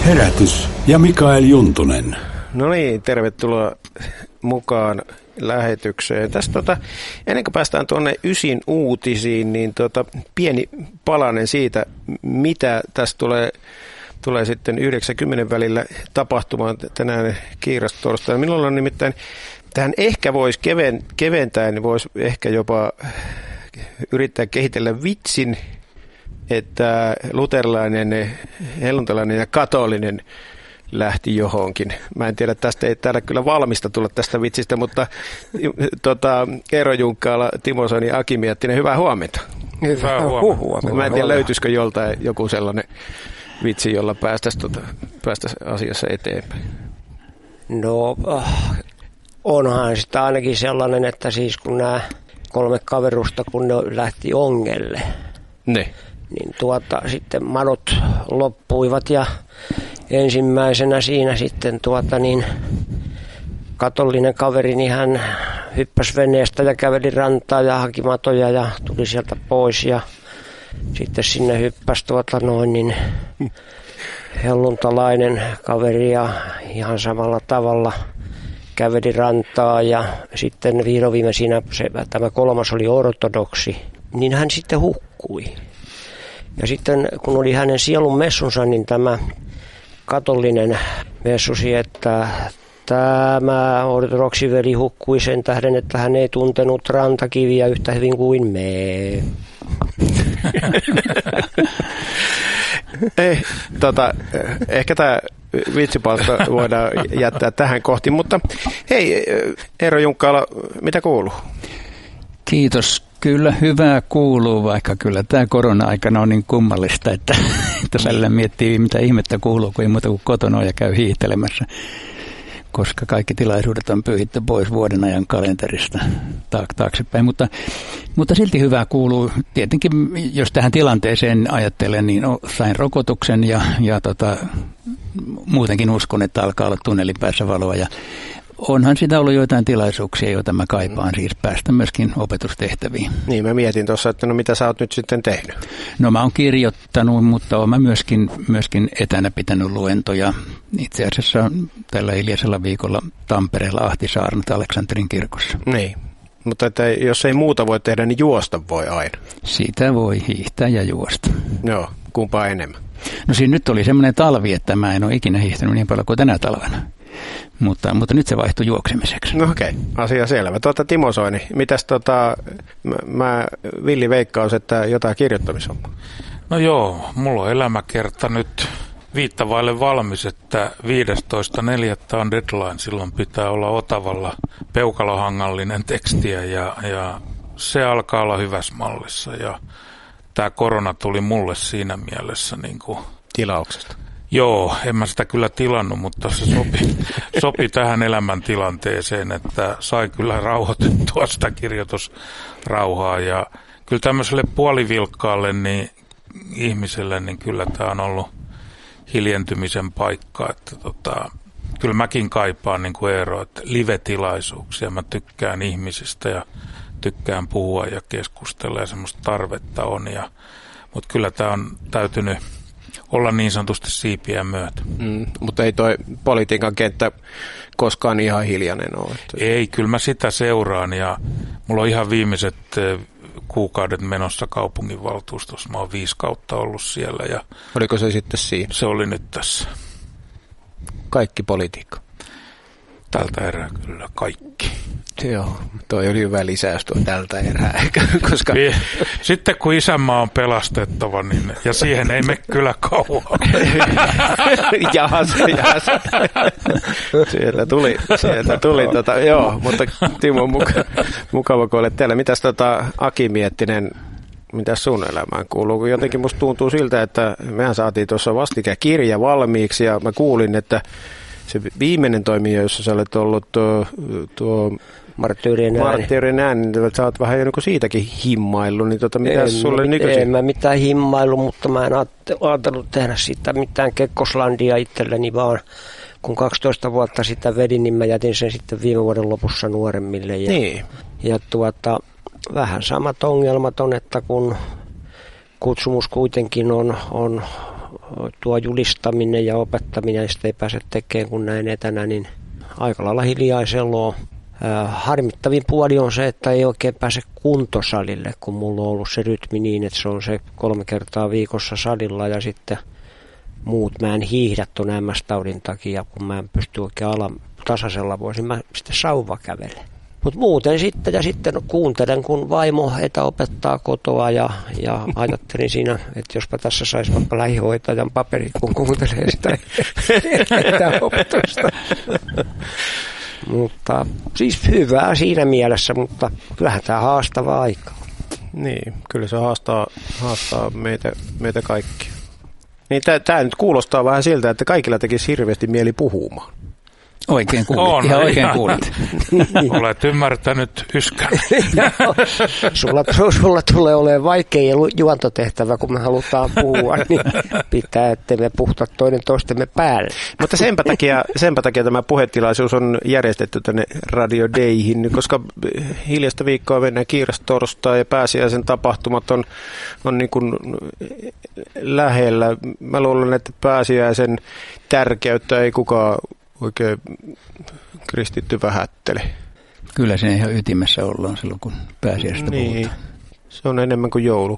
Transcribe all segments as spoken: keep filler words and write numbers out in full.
Herätys ja Mikael Juntunen. No niin, tervetuloa mukaan lähetykseen. Tässä tota, ennen kuin päästään tuonne Ysin uutisiin, niin tota, pieni palanen siitä, mitä tässä tulee, tulee sitten yhdeksänkymmentä välillä tapahtumaan tänään kiirastorstaina. Minulla on nimittäin, tähän ehkä voisi keven, keventää, niin voisi ehkä jopa yrittää kehitellä vitsin, että luterilainen, helluntalainen ja katolinen lähti johonkin. Mä en tiedä, tästä ei täällä kyllä valmista tulla tästä vitsistä, mutta tota, Eero Junkkaala, Timo Soini, Aki Miettinen, hyvää huomenta. Hyvää huomenta. Mä en tiedä, löytyisikö joltain joku sellainen vitsi, jolla päästäisiin tota, päästäisi asiassa eteenpäin. No, onhan sitä ainakin sellainen, että siis kun nämä kolme kaverusta, kun ne lähti ongelle, ne. niin tuota, sitten madot loppuivat ja ensimmäisenä siinä sitten tuota niin katolinen kaveri, niin hän hyppäsi veneestä ja käveli rantaa ja haki matoja ja tuli sieltä pois ja sitten sinne hyppäsi tuota noin niin helluntalainen kaveri ja ihan samalla tavalla käveli rantaa ja sitten viimein siinä se, tämä kolmas oli ortodoksi, niin hän sitten hukkui. Ja sitten kun oli hänen sielun messunsa, niin tämä katolinen messusi, että tämä ortodoksiveli hukkui sen tähden, että hän ei tuntenut rantakiviä yhtä hyvin kuin me. Ei, tota, ehkä tämä vitsipalsta voidaan jättää tähän kohti, mutta hei Eero Junkkaala, mitä kuuluu? Kiitos. Kyllä hyvää kuuluu, vaikka kyllä tämä korona-aikana on niin kummallista, että, että välillä miettii, mitä ihmettä kuuluu, kun ei muuta kuin kotona ja käy hiihtelemässä, koska kaikki tilaisuudet on pyyhitty pois vuoden ajan kalenterista taaksepäin. Mutta, mutta silti hyvää kuuluu. Tietenkin, jos tähän tilanteeseen ajattelen, niin sain rokotuksen ja, ja tota, muutenkin uskon, että alkaa olla tunnelin päässä valoa ja onhan sitä ollut joitain tilaisuuksia, joita mä kaipaan, siis päästä myöskin opetustehtäviin. Niin, mä mietin tuossa, että no mitä sä oot nyt sitten tehnyt? No mä oon kirjoittanut, mutta oon mä myöskin, myöskin etänä pitänyt luentoja. Itse asiassa tällä hiljaisella viikolla Tampereella Ahtisaarnat Aleksanterin kirkossa. Niin, mutta että jos ei muuta voi tehdä, niin juosta voi aina. Siitä voi hiihtää ja juosta. Joo, kumpaa enemmän? No siinä nyt oli semmoinen talvi, että mä en ole ikinä hiihtänyt niin paljon kuin tänä talvena. Mutta, mutta nyt se vaihtui juoksemiseksi. No okei, okay. Asia selvä. Tuota, Timo Soini, mitäs tota, mä, mä villi veikkaus, että jotain kirjoittamishommaa? No joo, mulla on elämäkerta nyt viittavaille valmis, että viidestoista neljättä on deadline, silloin pitää olla Otavalla peukalohangallinen tekstiä ja, ja se alkaa olla hyvässä mallissa ja tämä korona tuli mulle siinä mielessä niin kuin tilauksesta. Joo, en mä sitä kyllä tilannut, mutta se sopi, sopi tähän elämäntilanteeseen, että sai kyllä rauhoitettua sitä kirjoitusrauhaa. Ja kyllä tämmöiselle puolivilkkaalle niin ihmiselle, niin kyllä tämä on ollut hiljentymisen paikka. Että tota, kyllä mäkin kaipaan niin kuin Eero, että live-tilaisuuksia. Mä tykkään ihmisistä ja tykkään puhua ja keskustella ja semmoista tarvetta on. Ja, mutta kyllä tämä on täytynyt olla niin sanotusti siipiä myötä. Mm, mutta ei toi politiikan kenttä koskaan ihan hiljainen ole. Ei, kyllä mä sitä seuraan ja mulla on ihan viimeiset kuukaudet menossa kaupunginvaltuustossa. Mä oon viisi kautta ollut siellä. Ja oliko se sitten siinä? Se oli nyt tässä. Kaikki politiikka? Tältä erää kyllä kaikki. Joo, toi oli hyvä lisäys tuo tältä erää. Koska sitten kun isänmaa on pelastettava, niin, ja siihen ei mene kyllä kauan. Jahas, jahas. Sieltä tuli, sieltä tuli tota, joo, mutta Timo, muka, mukava kun olet täällä. Mitäs tota, Aki Miettinen, mitäs sun elämään kuuluu? Kun jotenkin musta tuntuu siltä, että mehän saatiin tuossa vastikään kirja valmiiksi, ja mä kuulin, että se viimeinen toimija, jossa sä olet ollut tuo, tuo Marttyyrien ääni. Marttyyrien ääni, niin sä oot vähän niin kuin siitäkin himmaillut, niin tota, mitä sulle nykyisin? En mä mitään himmailu, mutta mä en ajatellut tehdä sitä mitään Kekkoslandia itselleni, vaan kun kaksitoista vuotta sitä vedin, niin mä jätin sen sitten viime vuoden lopussa nuoremmille. Ja, niin. ja tuota, vähän samat ongelmat on, että kun kutsumus kuitenkin on, on tuo julistaminen ja opettaminen, sitä ei pääse tekemään kun näin etänä, niin aika lailla hiljaiseloa. Harmittavin puoli on se, että ei oikein pääse kuntosalille, kun mulla on ollut se rytmi niin, että se on se kolme kertaa viikossa salilla ja sitten muut mä en hiihdä tuon M S-taudin takia, kun mä en pysty oikein alan tasaisella voisin mä sitten sauva kävele. Mutta muuten sitten ja sitten kuuntelen, kun vaimo etäopettaa kotoa ja, ja ajattelin siinä, että jospa tässä saisi vaikka lähihoitajan paperit, kun kuuntelee sitä etäopetusta. Mutta siis hyvää siinä mielessä, mutta kyllähän tämä haastava aika. Niin, kyllä se haastaa, haastaa meitä, meitä kaikkia. Niin tämä nyt kuulostaa vähän siltä, että kaikilla tekisi hirveästi mieli puhumaan. Oikein kuulit. On, ihan oikein kuulit. Olet ymmärtänyt yskän. sulla, sulla tulee olemaan vaikea juontotehtävä, kun me halutaan puhua, niin pitää, ettei me puhuta toinen toistemme päälle. Mutta senpä takia, senpä takia tämä puhetilaisuus on järjestetty tänne Radio Dayhin, koska hiljaista viikkoa mennään kiirastorstai ja pääsiäisen tapahtumat on, on niin kuin lähellä. Mä luulen, että pääsiäisen tärkeyttä ei kukaan oikein kristitty vähättele. Kyllä siinä ihan ytimessä ollaan silloin, kun pääsiäistä niin, puhutaan. Se on enemmän kuin joulu.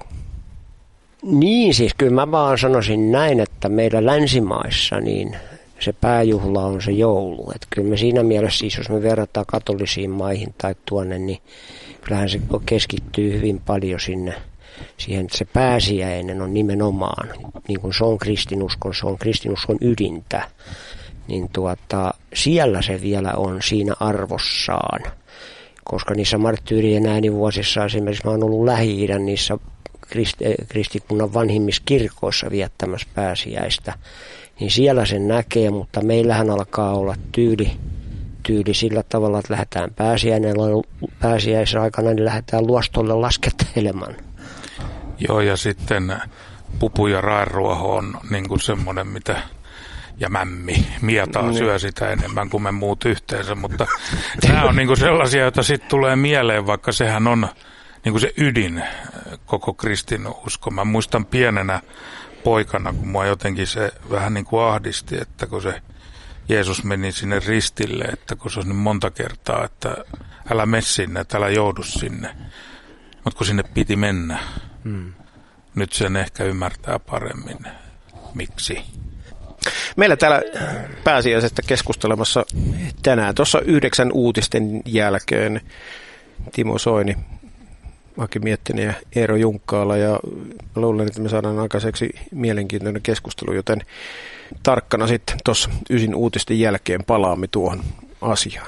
Niin siis kyllä mä vaan sanoisin näin, että meillä länsimaissa niin se pääjuhla on se joulu. Että kyllä me siinä mielessä siis, jos me verrataan katolisiin maihin tai tuonne, niin kyllähän se keskittyy hyvin paljon sinne siihen, että se pääsiäinen on nimenomaan, niin kuin se on kristinuskon, se on kristinuskon ydintä. Niin tuota, siellä se vielä on siinä arvossaan, koska niissä marttyyrien äänivuosissa esimerkiksi mä oon ollut Lähi-idän niissä krist- kristikunnan vanhimmissa kirkoissa viettämässä pääsiäistä, niin siellä sen näkee, mutta meillähän alkaa olla tyyli, tyyli sillä tavalla, että lähdetään pääsiäisen aikana, niin lähdetään luostolle laskettelemaan. Joo, ja sitten pupu ja raeruoho on niin kuin semmoinen, mitä ja mämmi, mietaa syö sitä enemmän kuin me muut yhteensä, mutta nämä on niinku sellaisia, joita sitten tulee mieleen, vaikka sehän on niinku se ydin koko kristinusko. Mä muistan pienenä poikana, kun mua jotenkin se vähän niin kuin ahdisti, että kun se Jeesus meni sinne ristille, että kun se on niin monta kertaa, että älä mene sinne, että älä joudu sinne, mutta kun sinne piti mennä. Hmm. Nyt sen ehkä ymmärtää paremmin, miksi. Meillä täällä pääsiäisestä keskustelemassa tänään, tuossa yhdeksän uutisten jälkeen Timo Soini, Aki Miettinen ja Eero Junkkaala, ja luulen, että me saadaan aikaiseksi mielenkiintoinen keskustelu, joten tarkkana sitten tuossa ysin uutisten jälkeen palaamme tuohon asiaan.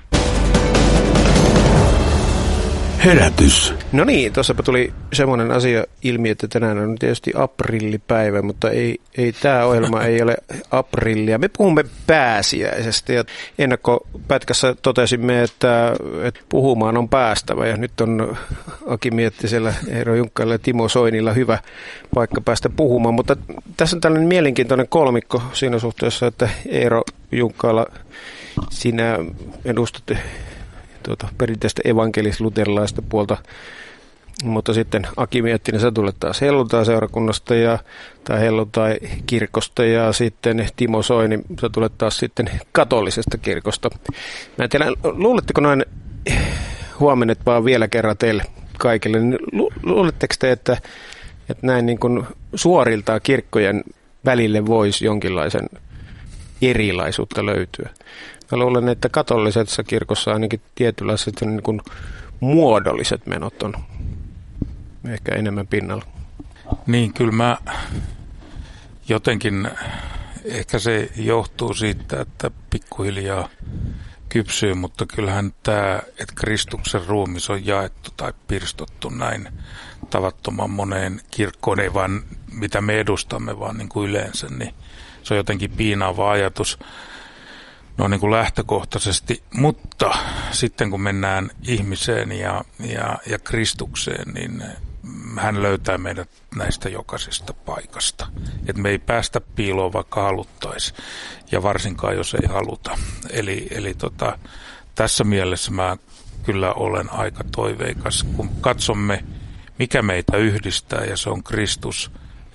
Herätys. No niin, tuossapa tuli semmoinen asia ilmi, että tänään on tietysti aprillipäivä, mutta ei, ei tämä ohjelma ei ole aprillia. Me puhumme pääsiäisestä ja ennakkopätkässä totesimme, että, että puhumaan on päästävä ja nyt on Aki Miettisellä, Eero Junkkailla ja Timo Soinilla hyvä paikka päästä puhumaan, mutta tässä on tällainen mielenkiintoinen kolmikko siinä suhteessa, että Eero Junkkailla, sinä edustat tuota, perinteistä evankelis-luterilaista puolta, mutta sitten Aki Miettinen, sä tulet taas helluntai-seurakunnasta ja, tai helluntai-kirkosta, ja sitten Timo Soini, sä tulet taas sitten katolisesta kirkosta. Mä en tiedä, luuletteko noin, huomennet vaan vielä kerran teille kaikille, niin lu, luuletteko te, että, että näin niin kuin suoriltaan kirkkojen välille voisi jonkinlaisen erilaisuutta löytyä? Mä luulen, että katolisessa kirkossa ainakin tietynlaiset niin kuin muodolliset menot on ehkä enemmän pinnalla. Niin, kyllä mä jotenkin, ehkä se johtuu siitä, että pikkuhiljaa kypsyy, mutta kyllähän tämä, että Kristuksen ruumis on jaettu tai pirstottu näin tavattoman moneen kirkkoon, ei vaan mitä me edustamme, vaan niin kuin yleensä, niin se on jotenkin piinaava ajatus. No niin kuin lähtökohtaisesti, mutta sitten kun mennään ihmiseen ja, ja, ja Kristukseen, niin hän löytää meidät näistä jokaisesta paikasta. Että me ei päästä piiloon, vaikka haluttaisiin, ja varsinkaan jos ei haluta. Eli, eli tota, tässä mielessä mä kyllä olen aika toiveikas, kun katsomme, mikä meitä yhdistää, ja se on Kristus,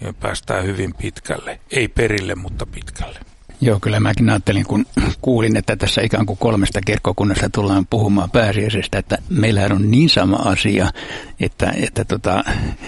niin me päästään hyvin pitkälle. Ei perille, mutta pitkälle. Joo, kyllä mäkin ajattelin, kun kuulin, että tässä ikään kuin kolmesta kirkkokunnasta tullaan puhumaan pääsiäisestä, että meillähän on niin sama asia, että, että tota,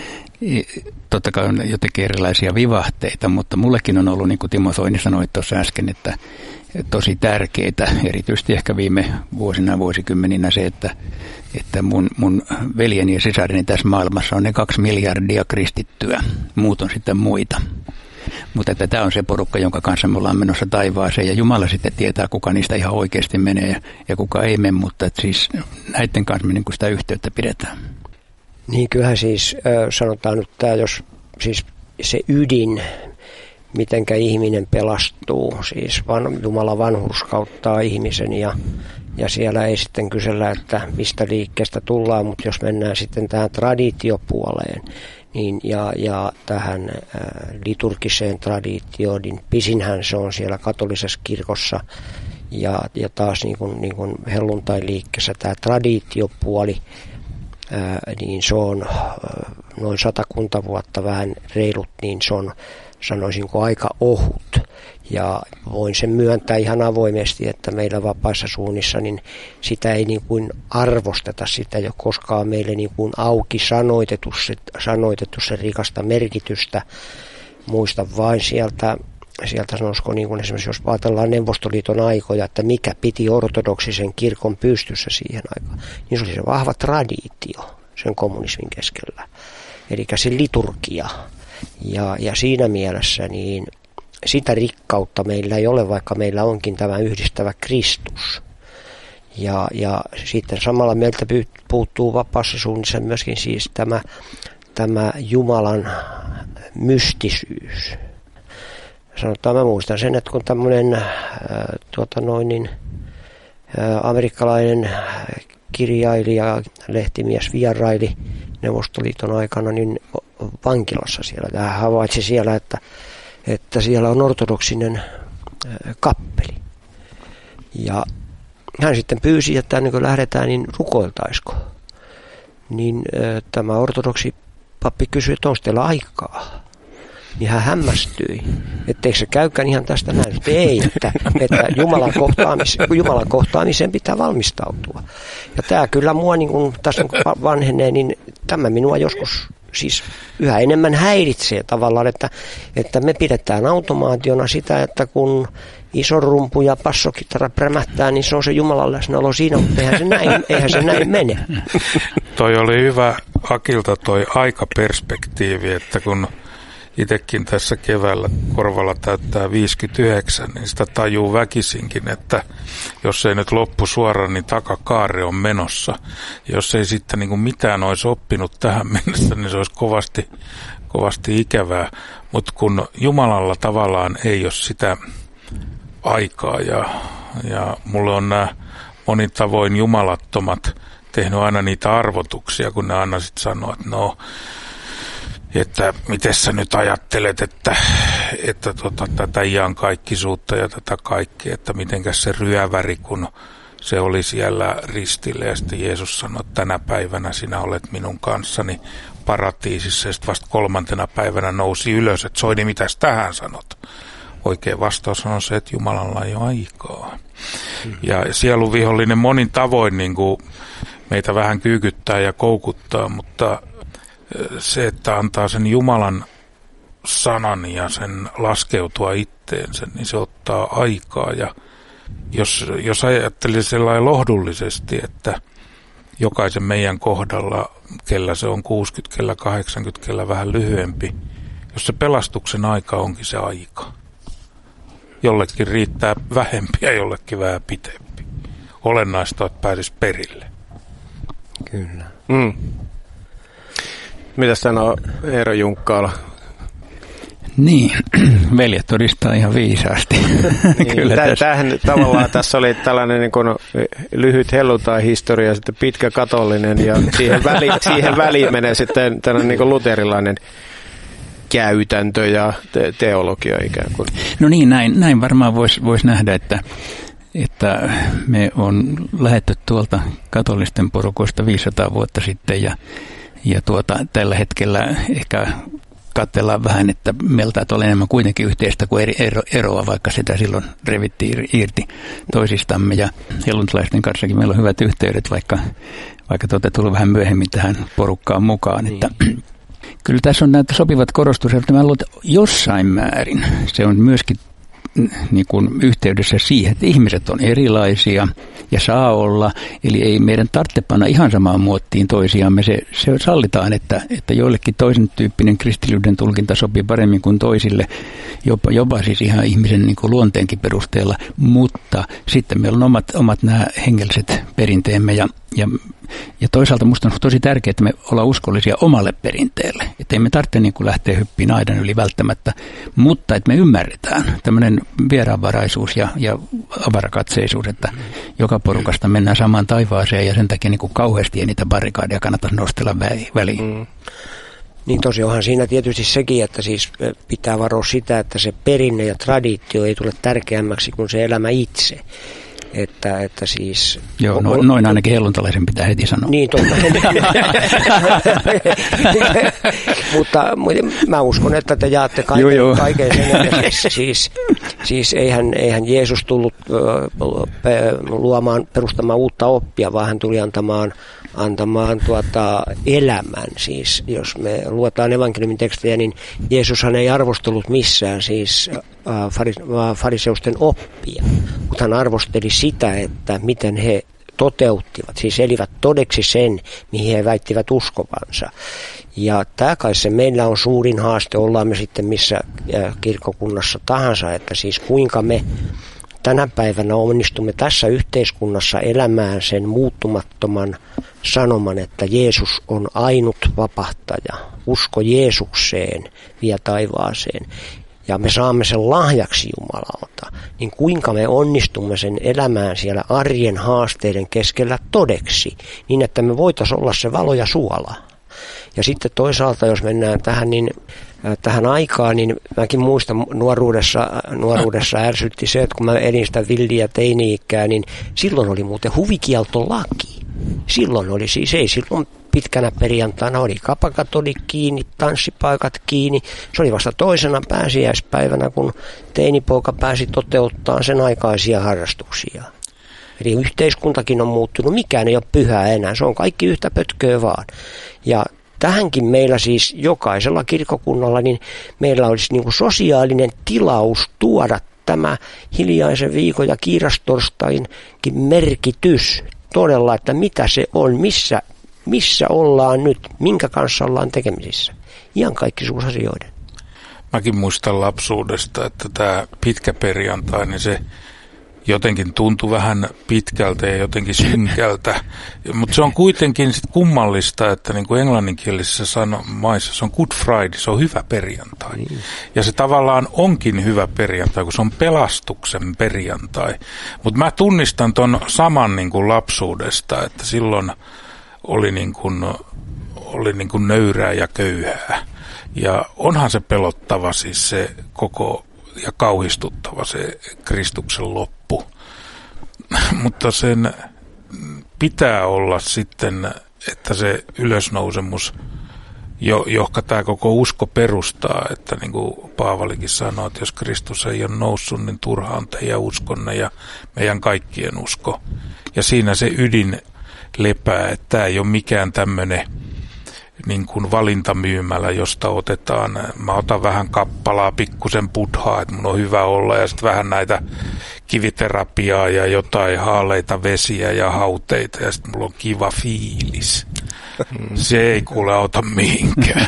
totta kai on jotenkin erilaisia vivahteita, mutta mullekin on ollut, niin kuin Timo Soini sanoi tuossa äsken, että tosi tärkeitä, erityisesti ehkä viime vuosina, vuosikymmeninä se, että, että mun, mun veljeni ja sisarini tässä maailmassa on ne kaksi miljardia kristittyä, muut on sitten muita. Mutta että tämä on se porukka, jonka kanssa me ollaan menossa taivaaseen, ja Jumala sitten tietää, kuka niistä ihan oikeasti menee ja, ja kuka ei mene, mutta että siis näiden kanssa me niin kuin sitä yhteyttä pidetään. Niin kyllähän siis sanotaan nyt tämä, jos siis se ydin, mitenkä ihminen pelastuu, siis van, Jumala vanhurskauttaa ihmisen ja, ja siellä ei sitten kysellä, että mistä liikkeestä tullaan, mutta jos mennään sitten tähän traditiopuoleen niin, ja, ja tähän ä, liturgiseen traditioon, niin pisinhän se on siellä katolisessa kirkossa ja, ja taas niin kuin, niin kuin helluntai-liikkeessä tämä traditiopuoli, ä, niin se on ä, noin satakunta vuotta vähän reilut, niin se on sanoisinko aika ohut, ja voin sen myöntää ihan avoimesti, että meillä vapaissa suunnissa, niin sitä ei niin kuin arvosteta, sitä ei ole koskaan meille niin kuin auki sanoitettu, sanoitettu sen rikasta merkitystä. Muista vain sieltä, sieltä sanoisiko niin kuin esimerkiksi jos ajatellaan Neuvostoliiton aikoja, että mikä piti ortodoksisen kirkon pystyssä siihen aikaan, niin se oli se vahva traditio sen kommunismin keskellä, eli se liturgia. Ja, ja siinä mielessä niin sitä rikkautta meillä ei ole, vaikka meillä onkin tämä yhdistävä Kristus. Ja, ja sitten samalla meiltä puuttuu vapaassa suunnissa myöskin siis tämä, tämä Jumalan mystisyys. Sanotaan, mä muistan sen, että kun tämmöinen äh, tuota noin, niin, äh, amerikkalainen kirjailija, lehtimies vieraili Neuvostoliiton aikana niin vankilassa siellä. Hän havaitsi siellä, että, että siellä on ortodoksinen kappeli. Ja hän sitten pyysi, että ennen kuin lähdetään, niin rukoiltaisiko. Niin tämä ortodoksi pappi kysyi, että onko teillä aikaa. Niin hän hämmästyi, etteikö se käykään ihan tästä näin. Että ei, että, että Jumalan, kohtaamis, Jumalan kohtaamiseen pitää valmistautua. Ja tämä kyllä mua, niin kun tässä vanhenee, niin tämä minua joskus siis yhä enemmän häiritsee tavallaan, että, että me pidetään automaationa sitä, että kun iso rumpu ja passokitara prämähtää, niin se on se Jumalan läsnäolo siinä, mutta eihän se näin, eihän se näin mene. Toi oli hyvä Akilta toi aikaperspektiivi, että kun itsekin tässä keväällä korvalla täyttää viisikymmentäyhdeksän, niin sitä tajuu väkisinkin, että jos ei nyt loppu suoraan, niin takakaari on menossa. Jos ei sitten niin kuin mitään olisi oppinut tähän mennessä, niin se olisi kovasti, kovasti ikävää. Mutta kun Jumalalla tavallaan ei ole sitä aikaa, ja, ja mulle on nämä monin tavoin jumalattomat tehnyt aina niitä arvotuksia, kun ne aina sitten sanoo, että no, että miten sä nyt ajattelet, että, että tota, tätä iankaikkisuutta ja tätä kaikkea, että mitenkäs se ryöväri, kun se oli siellä ristillä ja sitten Jeesus sanoi, että tänä päivänä sinä olet minun kanssani paratiisissa ja sitten vasta kolmantena päivänä nousi ylös, että Soini, mitäs tähän sanot? Oikea vastaus on se, että Jumalalla ei ole aikaa. Mm. Ja sieluvihollinen monin tavoin niin kuin meitä vähän kyykyttää ja koukuttaa, mutta se, että antaa sen Jumalan sanan ja sen laskeutua itteensä, niin se ottaa aikaa. Ja jos, jos ajattelee sellainen lohdullisesti, että jokaisen meidän kohdalla, kellä se on kuusikymmentä, kellä kahdeksankymmentä, kellä vähän lyhyempi, jos se pelastuksen aika onkin se aika. Jollekin riittää vähempi ja jollekin vähän pitempi. Olennaista, että pääsisi perille. Kyllä. Mm. Mitä sanoo Eero Junkkaala? Niin, veljet todistaa ihan viisaasti. Niin, Kyllä täh, tähän, tavallaan tässä oli tällainen niin kuin lyhyt helluntai-historia ja sitten pitkä katolinen ja siihen väliin, siihen väliin menee sitten tällainen niin kuin luterilainen käytäntö ja te- teologia ikään kuin. No niin, näin, näin varmaan voisi vois nähdä, että, että me on lähdetty tuolta katolisten porukoista viisisataa vuotta sitten ja Ja tuota, tällä hetkellä ehkä katsellaan vähän, että meiltä on enemmän kuitenkin yhteistä kuin eri ero, eroa, vaikka sitä silloin revittiin irti toisistamme. Ja helluntalaisten kanssakin meillä on hyvät yhteydet, vaikka, vaikka te olette tullut vähän myöhemmin tähän porukkaan mukaan. Niin. Että, kyllä tässä on näitä sopivat korostukset, että mä luulen, että jossain määrin se on myöskin niin kuin yhteydessä siihen, että ihmiset on erilaisia ja saa olla, eli ei meidän tarvitse panna ihan samaan muottiin toisiamme. Se, se sallitaan, että, että joillekin toisen tyyppinen kristillyyden tulkinta sopii paremmin kuin toisille, jopa, jopa siis ihan ihmisen niin kuin luonteenkin perusteella, mutta sitten meillä on omat, omat nämä hengelliset perinteemme ja, ja, ja toisaalta minusta on tosi tärkeää, että me ollaan uskollisia omalle perinteelle, että ei me tarvitse niin kuin lähteä hyppiin aidan yli välttämättä, mutta että me ymmärretään tämmöinen vieraanvaraisuus ja, ja avarakatseisuus, että joka porukasta mennään samaan taivaaseen ja sen takia niin kuin kauheasti ei niitä barrikaadeja kannata nostella väliin. Mm. Niin tosiaan siinä tietysti sekin, että siis pitää varoa sitä, että se perinne ja traditio ei tule tärkeämmäksi kuin se elämä itse. Että, että siis... Joo, no, noin ainakin helluntalaisen pitää heti sanoa. Niin, totta. Mutta mä uskon, että te jaatte kaiken, joo, joo. kaiken sen, että siis, siis eihän, eihän Jeesus tullut luomaan, perustamaan uutta oppia, vaan hän tuli antamaan, antamaan tuota elämän. Siis jos me luetaan evankeliumin tekstejä, niin Jeesushan ei arvostellut missään siis fariseusten oppia, mutta hän arvosteli sitä, että miten he toteuttivat, siis elivät todeksi sen, mihin he väittivät uskovansa. Ja tämä kai se meillä on suurin haaste, ollaan me sitten missä kirkkokunnassa tahansa, että siis kuinka me tänä päivänä onnistumme tässä yhteiskunnassa elämään sen muuttumattoman sanoman, että Jeesus on ainut vapahtaja, usko Jeesukseen vie taivaaseen. Ja me saamme sen lahjaksi Jumalalta, niin kuinka me onnistumme sen elämään siellä arjen haasteiden keskellä todeksi, niin että me voitaisiin olla se valo ja suola. Ja sitten toisaalta, jos mennään tähän, niin, äh, tähän aikaan, niin mäkin muistan nuoruudessa, nuoruudessa ärsytti se, että kun mä elin sitä villiä teini-ikää, niin silloin oli muuten huvikieltolaki. Silloin oli siis, ei silloin pitkänä perjantaina oli kapakat oli kiinni, tanssipaikat kiinni. Se oli vasta toisena pääsiäispäivänä, kun teinipoika pääsi toteuttamaan sen aikaisia harrastuksia. Eli yhteiskuntakin on muuttunut, mikään ei ole pyhää enää, se on kaikki yhtä pötköä vaan. Ja tähänkin meillä siis jokaisella kirkkokunnalla, niin meillä olisi niin kuin sosiaalinen tilaus tuoda tämä hiljaisen viikon ja kiirastorstainkin merkitys todella, että mitä se on, missä Missä ollaan nyt, minkä kanssa ollaan tekemisissä. Ihan kaikkisuusasioiden. Mäkin muistan lapsuudesta, että tämä pitkä perjantai, niin se jotenkin tuntui vähän pitkältä ja jotenkin synkältä. Mutta se on kuitenkin sit kummallista, että niin kuin englanninkielisessä sanomaissa se on Good Friday, se on hyvä perjantai. Niin. Ja se tavallaan onkin hyvä perjantai, kun se on pelastuksen perjantai. Mutta mä tunnistan ton saman niin kuin lapsuudesta, että silloin oli niin kuin, oli niin kuin nöyrää ja köyhää. Ja onhan se pelottava siis se koko ja kauhistuttava se Kristuksen loppu. Mutta sen pitää olla sitten, että se ylösnousemus, jo, johka tämä koko usko perustaa, että niin kuin Paavalikin sanoi, että jos Kristus ei ole noussut, niin turhaan teidän uskonne ja meidän kaikkien usko. Ja siinä se ydin lepää, että tämä ei ole mikään tämmöinen niin kuin valintamyymälä, josta otetaan, mä otan vähän kappalaa, pikkusen buddhaa, että mun on hyvä olla, ja sitten vähän näitä kiviterapiaa ja jotain haaleita vesiä ja hauteita, ja sitten mulla on kiva fiilis. Se ei kuule auta mihinkään.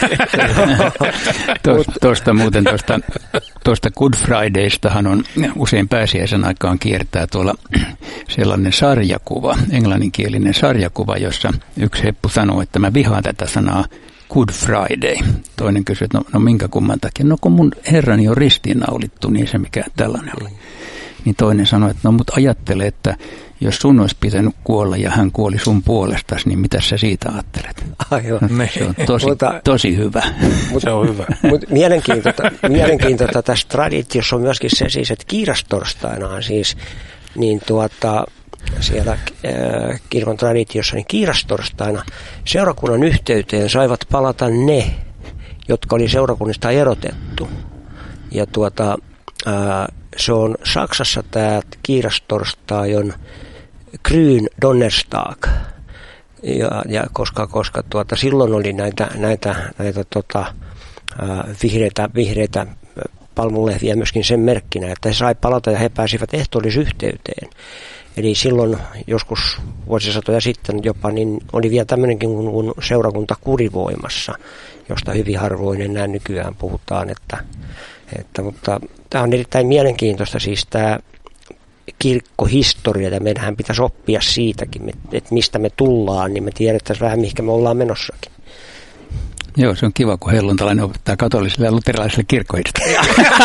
Tuosta muuten, tuosta, tuosta Good Fridaystahan on usein pääsiäisen aikaan kiertää tuolla sellainen sarjakuva, englanninkielinen sarjakuva, jossa yksi heppu sanoo, että mä vihaan tätä sanaa Good Friday. Toinen kysyy, että no, no minkä kumman takia? No kun mun herrani on ristiinnaulittu, niin se mikä tällainen oli. Niin toinen sanoi, että no mut ajattele, että jos sun olisi pitänyt kuolla ja hän kuoli sun puolestasi, niin mitä sä siitä ajattelet? Aivan. No, se on tosi, mutta, tosi hyvä. Mutta se on hyvä. Mutta mielenkiintoista, mielenkiintoista tässä traditiossa on myöskin se siis, että kiirastorstaina siis, niin tuota, siellä äh, kirkon traditiossa, niin kiirastorstaina seurakunnan yhteyteen saivat palata ne, jotka oli seurakunnista erotettu. Ja tuota, ää, se on Saksassa tämä Kiirastorstai on Grün Donnerstag. Ja, ja koska, koska tuota, silloin oli näitä, näitä, näitä tota, ää, vihreitä, vihreitä palmulehviä myöskin sen merkkinä, että he sai palata ja he pääsivät ehtoollisyhteyteen. Eli silloin joskus vuosisatoja sitten jopa niin oli vielä tämmöinenkin kuin seurakunta kurivoimassa, josta hyvin harvoin enää nykyään puhutaan. Että, että, mutta tämä on erittäin mielenkiintoista siis tämä kirkkohistoria ja meidänhän pitäisi oppia siitäkin, että mistä me tullaan, niin me tiedettäisiin vähän mihinkä me ollaan menossakin. Joo, se on kiva, kun helluntalainen opettaa katolisille ja luterilaisille kirkkohistoriaa.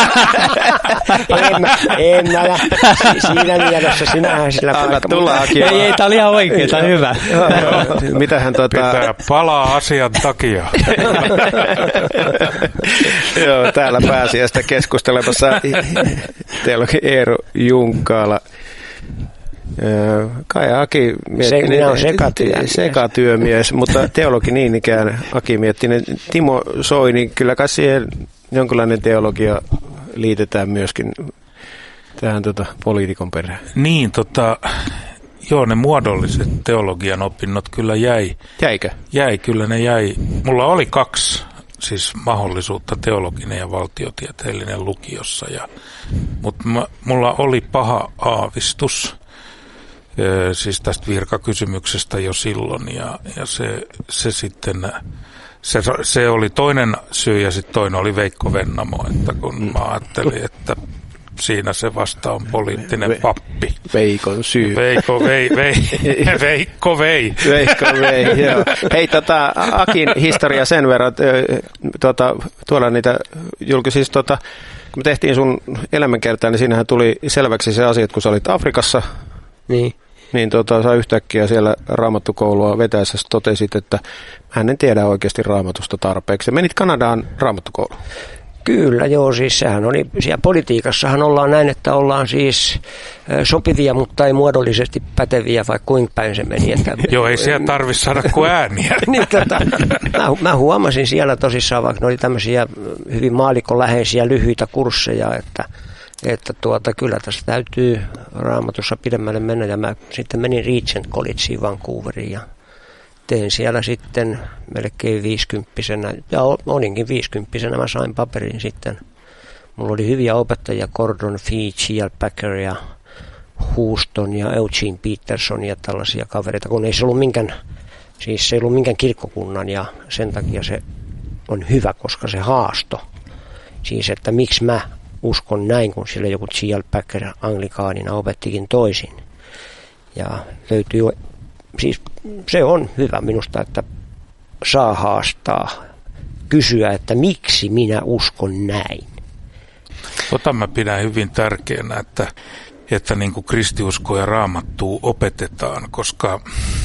en mä, en mä. Siinä mielessä sinähän sillä paikalla. Ei, ei, tämä oli ihan oikein, tämä on hyvä. Mitähän tota... Pitää palaa asian takia. Joo, täällä pääsiäistä keskustelemassa teologi Eero Junkkaala. Kai Aki mietti, Se, on sekatyömies. sekatyömies, mutta teologi niin ikään Aki mietti. Timo Soini, kyllä kai siihen jonkinlainen teologia liitetään myöskin tähän tota, poliitikon perään. Niin, tota, joo, ne muodolliset teologian opinnot kyllä jäi. Jäikö? Jäi, kyllä ne jäi. Mulla oli kaksi siis mahdollisuutta, teologinen ja valtiotieteellinen lukiossa, ja, mutta mä, mulla oli paha aavistus siis tästä virkakysymyksestä jo silloin, ja, ja se, se sitten, se, se oli toinen syy, ja sitten toinen oli Veikko Vennamo, että kun mä ajattelin, että siinä se vasta on poliittinen Ve, pappi. Veikon syy. Veikko vei, vei, Veikko vei. Veikko vei, joo. Hei, tota, Akin historia sen verran, tuota, tuolla niitä julkisissa, tota, kun me tehtiin sun elämänkertaa, niin siinähän tuli selväksi se asia, että kun sä olit Afrikassa, niin, niin tota, sä yhtäkkiä siellä raamattukoulua vetäessä totesit, että hän en tiedä oikeasti raamatusta tarpeeksi. Menit Kanadaan raamattukouluun. Kyllä, joo, siis sehän oli, siellä politiikassahan ollaan näin, että ollaan siis sopivia, mutta ei muodollisesti päteviä, vaikka kuinka päin se meni. Että, joo, ei siellä tarvitse saada kuin ääniä. niin, tota, mä, mä huomasin siellä tosissaan, vaikka ne oli tämmöisiä hyvin maallikkoläheisiä lyhyitä kursseja, että että tuota, kyllä tässä täytyy raamatussa pidemmälle mennä, ja mä sitten menin Regent Collegeen Vancouveriin ja tein siellä sitten melkein viisikymppisenä, ja olinkin viisikymppisenä, mä sain paperin sitten. Mulla oli hyviä opettajia, Gordon Fee, G L Packer ja Houston ja Eugene Peterson ja tällaisia kavereita, kun ei se ollut minkään, siis se ei ollut minkään kirkkokunnan, ja sen takia se on hyvä, koska se haasto. Siis, että miksi mä uskon näin, kun sillä joku G L Packer anglikaanina opettikin toisin. Ja löytyy, siis se on hyvä minusta, että saa haastaa, kysyä, että miksi minä uskon näin. Tota mä pidän hyvin tärkeänä, että, että niin kuin kristiuskoa ja raamattua opetetaan, koska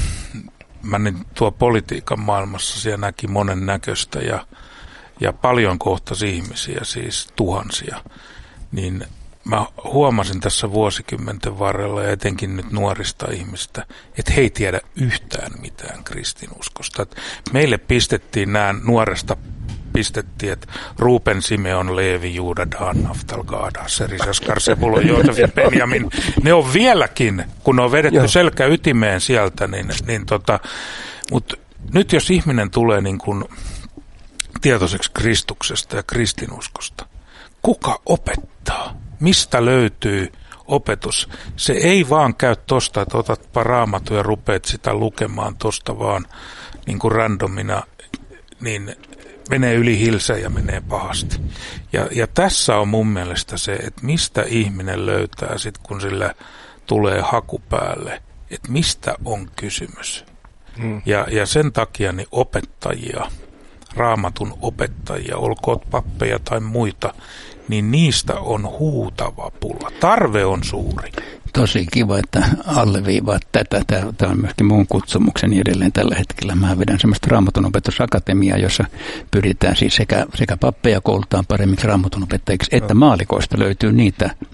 mä niin tuo politiikan maailmassa siellä näki monen näköistä ja ja paljon kohtasi ihmisiä, siis tuhansia, niin mä huomasin tässä vuosikymmenten varrella ja etenkin nyt nuorista ihmistä, että he ei tiedä yhtään mitään kristinuskosta. Et meille pistettiin nämä nuoresta pistettiin, että Ruben, Simeon, Leevi, Juuda, Dan, Naftal, Gaada, Serisaskar, Sebulo, Joosef ja Benjamin. Ne on vieläkin, kun ne on vedetty Joo. selkä ytimeen sieltä, niin, niin tota, mutta nyt jos ihminen tulee niin kuin tietoiseksi Kristuksesta ja kristinuskosta. Kuka opettaa? Mistä löytyy opetus? Se ei vaan käy tosta, että otatpa raamatun ja rupeat sitä lukemaan tosta vaan niin kuin randomina, niin menee yli hilsä ja menee pahasti. Ja, ja tässä on mun mielestä se, että mistä ihminen löytää sit, kun sillä tulee haku päälle, että mistä on kysymys. Hmm. Ja, ja sen takia niin opettajia, raamatun opettajia, olkoot pappeja tai muita, niin niistä on huutava pula. Tarve on suuri. Tosi kiva, että alleviivaat tätä. Tämä on myöskin mun kutsumukseni edelleen tällä hetkellä. Mä vedän semmoista raamatunopetusakatemiaa, jossa pyritään siis sekä, sekä pappeja koulutaan paremmiksi raamatunopettajiksi, että maalikoista löytyy niitä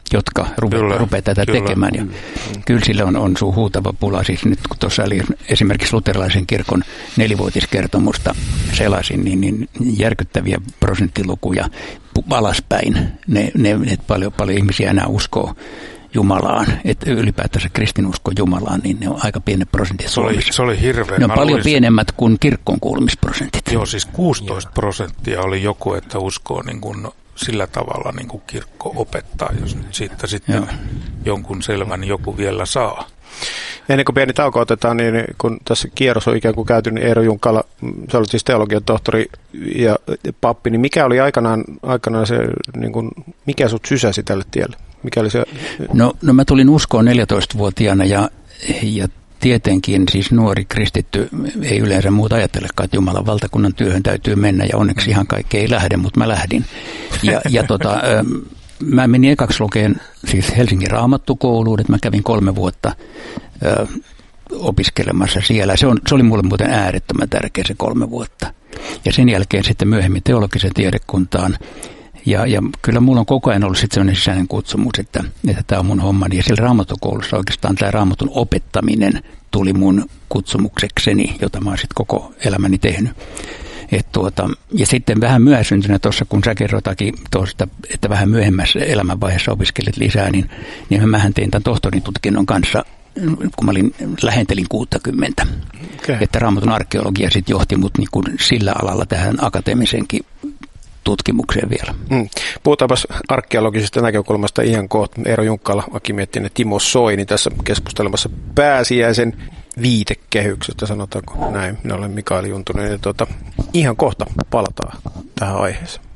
jotka rupeaa rupe tätä kyllä. tekemään. Ja kyllä sillä on, on sun huutava pula. Siis nyt kun tuossa oli esimerkiksi luterilaisen kirkon nelivuotiskertomusta selasin, niin, niin järkyttäviä prosenttilukuja alaspäin. Ne, ne, ne paljon, paljon ihmisiä enää uskoo Jumalaan, että ylipäätänsä kristinusko Jumalaan, niin ne on aika pienet prosentit se oli, se oli hirveä. Ne on Mä paljon luisin, pienemmät kuin kirkkoon kuulumisprosentit. Joo, siis kuusitoista prosenttia oli joku, että uskoo niin kuin sillä tavalla niin kuin kirkko opettaa, jos nyt siitä sitten Joo. jonkun selvän joku vielä saa. Ennen kuin pieni tauko otetaan, niin kun tässä kierros on ikään kuin käyty, niin Eero Junkkala, sä olet siis teologian tohtori ja pappi, niin mikä oli aikanaan, aikanaan se, niin kuin, mikä sut sysäsi tälle tielle? Mikä oli se? No, no mä tulin uskoon neljätoistavuotiaana ja, ja tietenkin siis nuori kristitty ei yleensä muuta ajattelekaan, että Jumalan valtakunnan työhön täytyy mennä ja onneksi ihan kaikki ei lähde, mutta mä lähdin. Ja, ja tota, mä menin ekaksi lukeen siis Helsingin Raamattukouluun, että mä kävin kolme vuotta ö, opiskelemassa siellä. Se, on, se oli mulle muuten äärettömän tärkeä se kolme vuotta. Ja sen jälkeen sitten myöhemmin teologisen tiedekuntaan. Ja, ja kyllä mulla on koko ajan ollut sitten sellainen sisäinen kutsumus, että, että tämä on mun hommani. Ja siellä Raamattukoulussa oikeastaan tämä Raamatun opettaminen tuli mun kutsumuksekseni, jota mä oon sitten koko elämäni tehnyt. Et tuota, ja sitten vähän myöhäisyyntynä tuossa, kun sä kerrotakin tuosta, että vähän myöhemmässä elämänvaiheessa opiskelit lisää, niin, niin mähän tein tämän tohtorin tutkinnon kanssa, kun mä olin, lähentelin kuusikymmentä. Okay. Että Raamatun arkeologia sitten johti mut niin kuin sillä alalla tähän akateemisenkin tutkimukseen vielä. Mm. Puhutaanpas arkeologisesta näkökulmasta ihan kohta. Eero Junkkala, Aki Miettinen, Timo Soini tässä keskustelemassa pääsiäisen viitekehyksestä, sanotaanko näin. Minä olen Mikael Juntunen ja tuota, ihan kohta palataan tähän aiheeseen.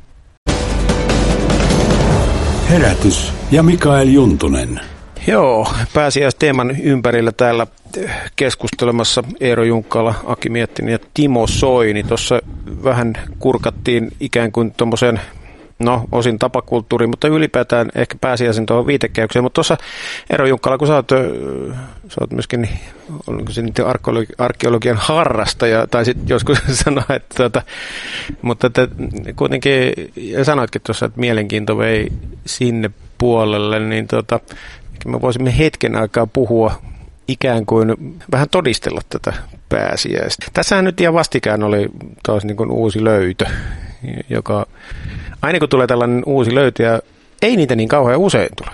Herätys ja Mikael Juntunen. Joo, pääsiäisteeman ympärillä täällä keskustelemassa Eero Junkkala, Aki Miettinen ja Timo Soini. Tuossa vähän kurkattiin ikään kuin tuommoisen, no osin tapakulttuuriin, mutta ylipäätään ehkä pääsiäisen tuohon viitekehykseen. Mutta tuossa Eero Junkkala, kun sä oot, sä oot myöskin onko se nyt arkeologi, arkeologian harrastaja, tai sitten joskus sanoa, että tuota, mutta että kuitenkin sanoitkin tuossa, että mielenkiinto vei sinne puolelle, niin tuota, me voisimme hetken aikaa puhua ikään kuin vähän todistella tätä pääsiäistä. Tässähän nyt ihan vastikään oli taas niin kuin uusi löytö, joka aina kun tulee tällainen uusi löytö, ja ei niitä niin kauhean usein tule.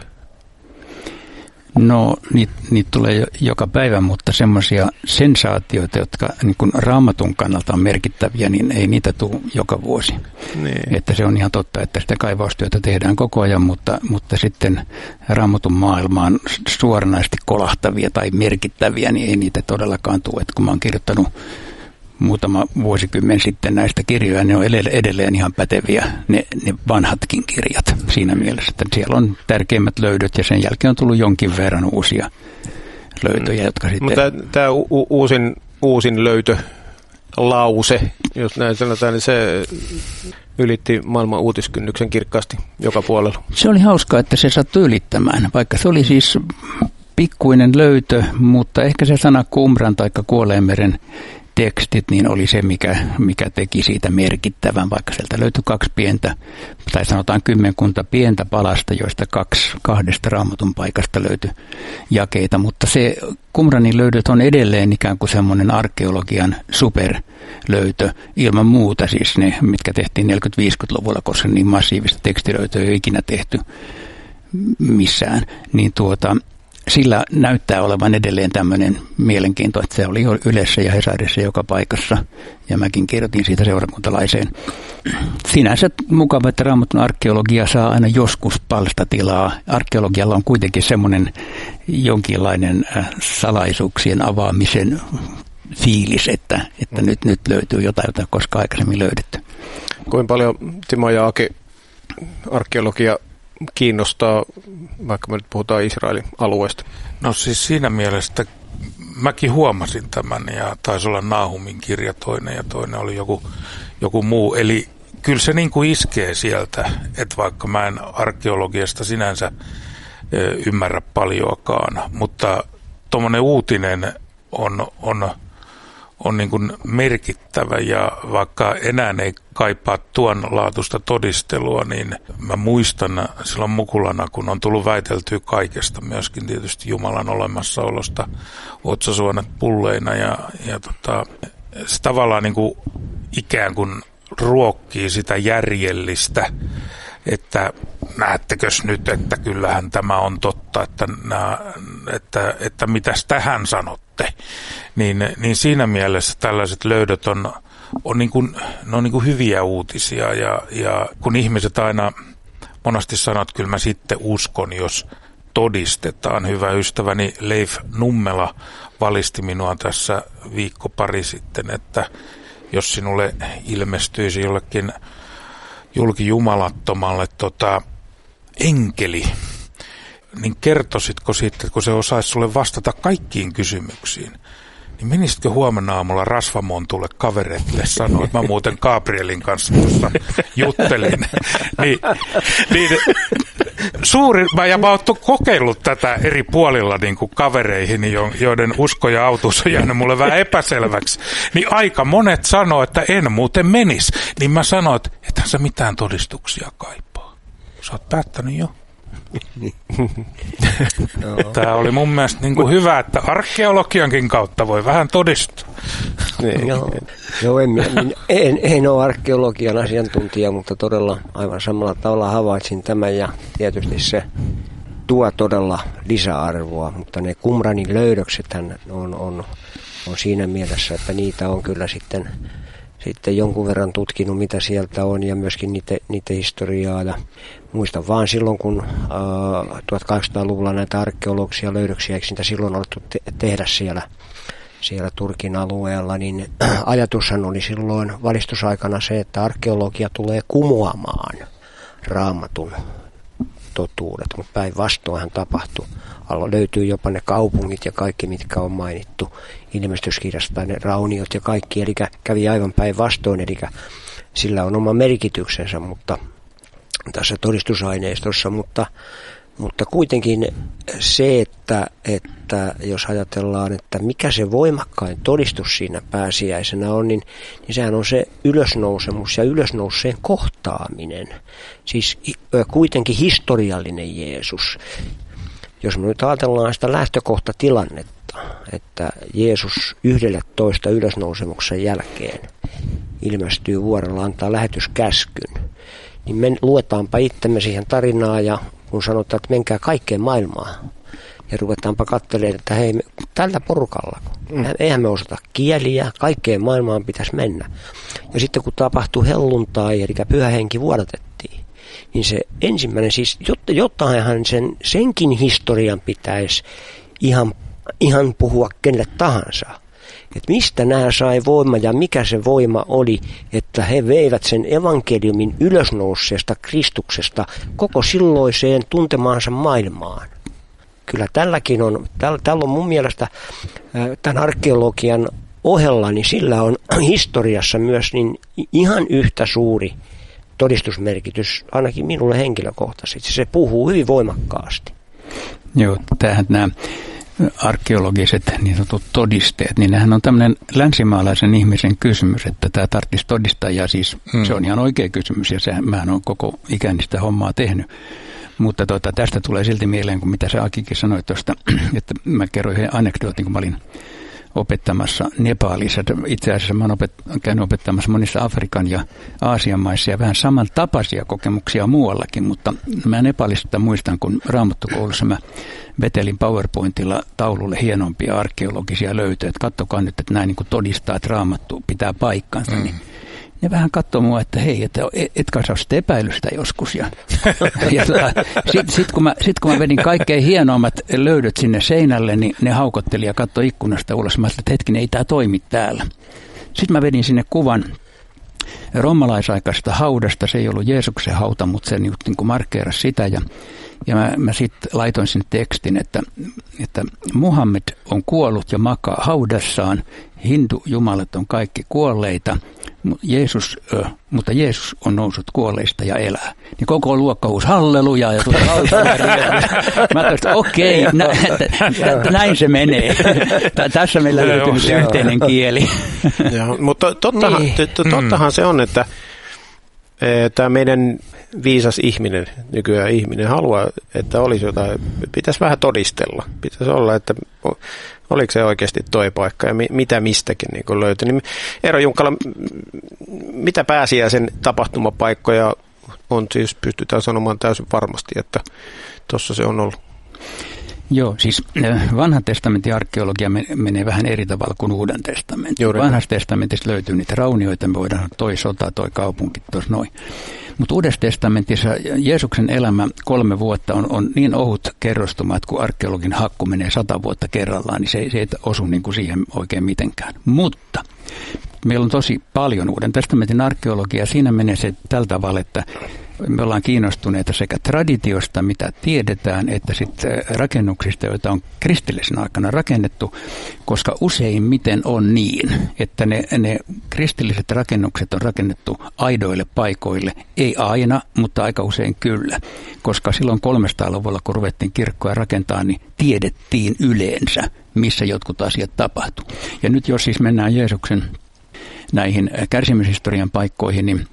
No, niitä niit tulee joka päivä, mutta semmoisia sensaatioita, jotka niin kuin Raamatun kannalta on merkittäviä, niin ei niitä tule joka vuosi. Niin. Että se on ihan totta, että sitä kaivaustyötä tehdään koko ajan, mutta, mutta sitten Raamatun maailmaan suoranaisesti kolahtavia tai merkittäviä, niin ei niitä todellakaan tule. Että kun mä oon kirjoittanut muutama vuosikymmen sitten näistä kirjoja, ne on edelleen ihan päteviä, ne, ne vanhatkin kirjat siinä mielessä, että siellä on tärkeimmät löydöt ja sen jälkeen on tullut jonkin verran uusia löytöjä, jotka sitten... Mutta tämä u- uusin, uusin löytö, lause, jos näin sanotaan, niin se ylitti maailman uutiskynnyksen kirkkaasti joka puolella. Se oli hauskaa, että se sattui ylittämään, vaikka se oli siis pikkuinen löytö, mutta ehkä se sana Qumran tai Kuoleenmeren tekstit, niin oli se, mikä, mikä teki siitä merkittävän, vaikka sieltä löytyi kaksi pientä, tai sanotaan kymmenkunta pientä palasta, joista kaksi kahdesta Raamatun paikasta löytyi jakeita, mutta se Qumranin löydöt on edelleen ikään kuin semmoinen arkeologian superlöytö, ilman muuta siis ne, mitkä tehtiin neljäkymmentä-viisikymmentäluvulla, koska niin massiivista tekstilöytöä ei ole ikinä tehty missään, niin tuota sillä näyttää olevan edelleen tämmöinen mielenkiinto, että se oli Ylessä ja Hesarissa joka paikassa, ja mäkin kirjoitin siitä seurakuntalaiseen. Sinänsä mukava, että Raamatun arkeologia saa aina joskus palstatilaa. Arkeologialla on kuitenkin semmoinen jonkinlainen salaisuuksien avaamisen fiilis, että, että mm. nyt, nyt löytyy jotain, jota koskaan aikaisemmin löydetty. Kuinka paljon Timo ja Aki arkeologia kiinnostaa, vaikka me nyt puhutaan Israelin alueesta? No siis siinä mielessä mäkin huomasin tämän, ja taisi olla Nahumin kirja toinen ja toinen oli joku, joku muu. Eli kyllä se niin kuin iskee sieltä, että vaikka mä en arkeologiasta sinänsä e, ymmärrä paljoakaan, mutta tuommoinen uutinen on, on, on niin kuin merkittävä ja vaikka enää ei kaipaa tuon laatuista todistelua, niin mä muistan silloin mukulana, kun on tullut väiteltyä kaikesta, myöskin tietysti Jumalan olemassaolosta, otsasuonet pulleina ja, ja tota, se tavallaan niin kuin ikään kuin ruokkii sitä järjellistä, että näettekös nyt, että kyllähän tämä on totta, että, nää, että, että mitäs tähän sanotte, niin, niin siinä mielessä tällaiset löydöt on, on, niin kuin, ne on niin kuin hyviä uutisia ja, ja kun ihmiset aina monesti sanoo, että kyllä mä sitten uskon, jos todistetaan. Hyvä ystäväni Leif Nummela valisti minua tässä viikko pari sitten, että jos sinulle ilmestyisi jollekin julkijumalattomalle tota, enkeli, niin kertoisitko sitten, kun se osaisi sulle vastata kaikkiin kysymyksiin, niin menisitkö huomenna aamulla rasvamontulle kavereille sanoa, että mä muuten Gabrielin kanssa tuossa juttelin. niin, niin, suuri, mä, ja mä oon kokeillut tätä eri puolilla niin kuin kavereihin, joiden usko ja autuus on jäänyt mulle vähän epäselväksi. Niin aika monet sanoo, että en muuten menisi. Niin mä sanoin, että ethän sä mitään todistuksia kaipaa. Sä oot päättänyt jo. Tämä oli mun mielestä niin kuin hyvä, että arkeologiankin kautta voi vähän todistaa. Niin. Joo, Joo en, en, en ole arkeologian asiantuntija, mutta todella aivan samalla tavalla havaitsin tämän ja tietysti se tuo todella lisäarvoa, mutta ne Qumranin löydöksethän on, on, on siinä mielessä, että niitä on kyllä sitten, sitten jonkun verran tutkinut, mitä sieltä on ja myöskin niiden, niiden historiaa. Ja muistan vaan silloin, kun äh, tuhatkahdeksansataaluvulla näitä arkeologisia löydöksiä, eikö niitä silloin alettu te- tehdä siellä, siellä Turkin alueella, niin ajatushan oli silloin valistusaikana se, että arkeologia tulee kumoamaan Raamatun totuudet, mutta päinvastoinhan tapahtui. Löytyy jopa ne kaupungit ja kaikki, mitkä on mainittu ilmestyskirjasta, ne rauniot ja kaikki, eli kävi aivan päinvastoin, eli sillä on oma merkityksensä, mutta tässä todistusaineistossa, mutta, mutta kuitenkin se, että, että jos ajatellaan, että mikä se voimakkain todistus siinä pääsiäisenä on, niin, niin sehän on se ylösnousemus ja ylösnouseen kohtaaminen. Siis kuitenkin historiallinen Jeesus. Jos me nyt ajatellaan sitä lähtökohtatilannetta, että Jeesus yhdelletoista ylösnousemuksen jälkeen ilmestyy vuorella, antaa lähetyskäskyn, niin me luetaanpa itsemme siihen tarinaan ja kun sanotaan, että menkää kaikkeen maailmaan ja ruvetaanpa katselemaan, että hei, me, tällä porukalla, mm. eihän me osata kieliä, kaikkeen maailmaan pitäisi mennä. Ja sitten kun tapahtui helluntai, eli pyhä henki vuodatettiin, niin se ensimmäinen, siis jotta, jottainhan sen, senkin historian pitäisi ihan, ihan puhua kenelle tahansa. Että mistä nämä sai voima ja mikä se voima oli, että he veivät sen evankeliumin ylösnouseesta Kristuksesta koko silloiseen tuntemaansa maailmaan. Kyllä tälläkin on, tällä, tällä on mun mielestä tämän arkeologian ohella, niin sillä on historiassa myös niin ihan yhtä suuri todistusmerkitys, ainakin minulle henkilökohtaisesti. Se puhuu hyvin voimakkaasti. Joo, tämähän nämä arkeologiset niin sanotut todisteet, niin nehän on tämmöinen länsimaalaisen ihmisen kysymys, että tämä tarvitsisi todistaa, ja siis hmm. se on ihan oikea kysymys, ja se, mähän on koko ikäni sitä hommaa tehnyt. Mutta tuota, tästä tulee silti mieleen, kun mitä sä Akikin sanoi tuosta, että mä kerroin yhden anekdootin, kun mä olin opettamassa Nepalissa. Itse asiassa mä olen opet- käynyt opettamassa monissa Afrikan ja Aasian maissa ja vähän samantapaisia kokemuksia muuallakin, mutta mä Nepalista muistan, kun Raamattukoulussa mä vetelin PowerPointilla taululle hienompia arkeologisia löytöjä, että katsokaa nyt, että näin niin kuin todistaa, että Raamattu pitää paikkansa, mm. niin ne vähän katsoi mua, että hei, että etkä sä ole sitten epäillyt sitä joskus. Ja, ja sitten sit, kun, sit, kun mä vedin kaikkein hienoimmat löydöt sinne seinälle, niin ne haukotteli ja katsoi ikkunasta ulos. Mä ajattelin, että hetkinen, ei tämä toimi täällä. Sitten mä vedin sinne kuvan rommalaisaikaisesta haudasta. Se ei ollut Jeesuksen hauta, mutta se niin kuin markkeerasi sitä. Ja Ja mä, mä sitten laitoin sinne tekstin, että, että Muhammed on kuollut ja makaa haudassaan, hindu-jumalat on kaikki kuolleita, Jeesus, ö, mutta Jeesus on noussut kuolleista ja elää. Niin koko luokka huusi halleluja ja tuli Mä ajattelin, että okei, nä, t- näin se menee. Tässä meillä löytyy nyt yhteinen kieli. Joo, mutta tottahan, niin. tottahan se on, että tämä meidän viisas ihminen, nykyään ihminen, haluaa, että olisi jotain, pitäisi vähän todistella. Pitäisi olla, että oliko se oikeasti toi paikka ja mitä mistäkin niin löytyi. Niin Eero Junkkala, mitä pääsiäisen tapahtumapaikkoja on, siis pystytään sanomaan täysin varmasti, että tuossa se on ollut? Joo, siis vanhan testamentin arkeologia menee vähän eri tavalla kuin uuden testamentin. Vanhassa testamentissa löytyy niitä raunioita, me voidaan sanoa toi sota, toi kaupunki, tuossa noin. Mutta uudessa testamentissa Jeesuksen elämä kolme vuotta on, on niin ohut kerrostuma, että kun arkeologin hakku menee sata vuotta kerrallaan, niin se, se ei osu niin kuin siihen oikein mitenkään. Mutta meillä on tosi paljon uuden testamentin arkeologiaa. Siinä menee se tällä tavalla, että me ollaan kiinnostuneita sekä traditiosta, mitä tiedetään, että sitten rakennuksista, joita on kristillisen aikana rakennettu, koska useimmiten on niin, että ne, ne kristilliset rakennukset on rakennettu aidoille paikoille. Ei aina, mutta aika usein kyllä, koska silloin kolmesataaluvulla, kun ruvettiin kirkkoja rakentaa, niin tiedettiin yleensä, missä jotkut asiat tapahtuu. Ja nyt jos siis mennään Jeesuksen näihin kärsimyshistorian paikkoihin, niin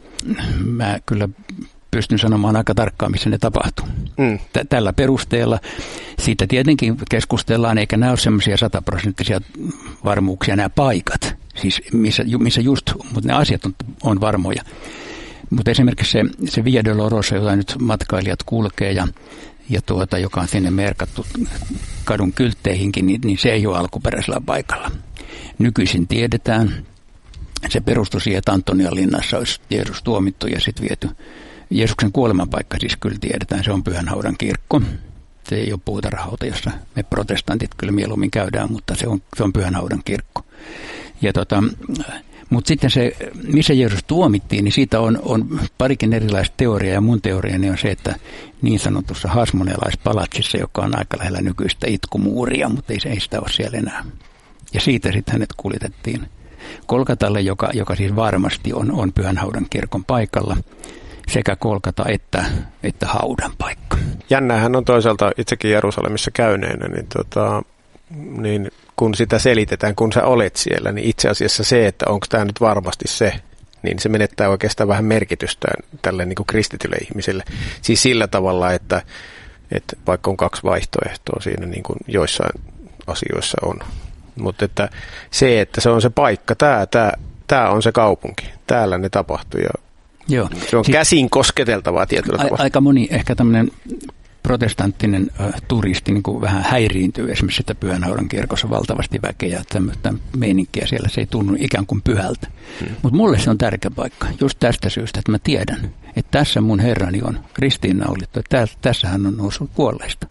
mä kyllä pystyn sanomaan aika tarkkaan, missä ne tapahtuu. Mm. Tällä perusteella siitä tietenkin keskustellaan, eikä nämä ole semmoisia sataprosenttisia varmuuksia nämä paikat, siis missä, missä just, mutta ne asiat on, on varmoja. Mutta esimerkiksi se, se Via Dolorosa, jota nyt matkailijat kulkee ja, ja tuota, joka on sinne merkattu kadun kyltteihinkin, niin, niin se ei ole alkuperäisellä paikalla. Nykyisin tiedetään, se perustui siihen, että Antonian linnassa olisi Jeesus tuomittu ja sitten viety. Jeesuksen kuolemanpaikka siis kyllä tiedetään, se on Pyhänhaudan kirkko. Se ei ole puutarhauta, jossa me protestantit kyllä mieluummin käydään, mutta se on, se on Pyhänhaudan kirkko. Ja tota, mutta sitten se, missä Jeesus tuomittiin, niin siitä on, on parikin erilaista teoriaa. Ja mun teoriani on se, että niin sanotussa hasmonelaispalatsissa, joka on aika lähellä nykyistä itkumuuria, mutta ei, ei sitä ole siellä enää. Ja siitä sitten hänet kuljetettiin Kolkatalle, joka, joka siis varmasti on, on Pyhänhaudan kirkon paikalla. Sekä Kolkata että, että haudan paikka. Jännähän on toisaalta itsekin Jerusalemissa käyneenä, niin, tota, niin kun sitä selitetään, kun sä olet siellä, niin itse asiassa se, että onko tämä nyt varmasti se, niin se menettää oikeastaan vähän merkitystään tälle niin kuin kristitylle ihmiselle. Siis sillä tavalla, että, että vaikka on kaksi vaihtoehtoa siinä, niin kuin joissain asioissa on. Mutta että se, että se on se paikka, tämä, tämä, tämä on se kaupunki, täällä ne tapahtuu ja joo. Se on käsin kosketeltavaa tietyllä a- tavalla. Aika moni ehkä tämmöinen protestanttinen äh, turisti niin kuin vähän häiriintyy esimerkiksi, että Pyhänhaudan kirkossa valtavasti väkeä ja tämmöistä meininkiä siellä, se ei tunnu ikään kuin pyhältä. Hmm. Mutta mulle se on tärkeä paikka, just tästä syystä, että mä tiedän, että tässä mun herrani on ristiinnaulittu, että tässä hän on noussut kuolleista.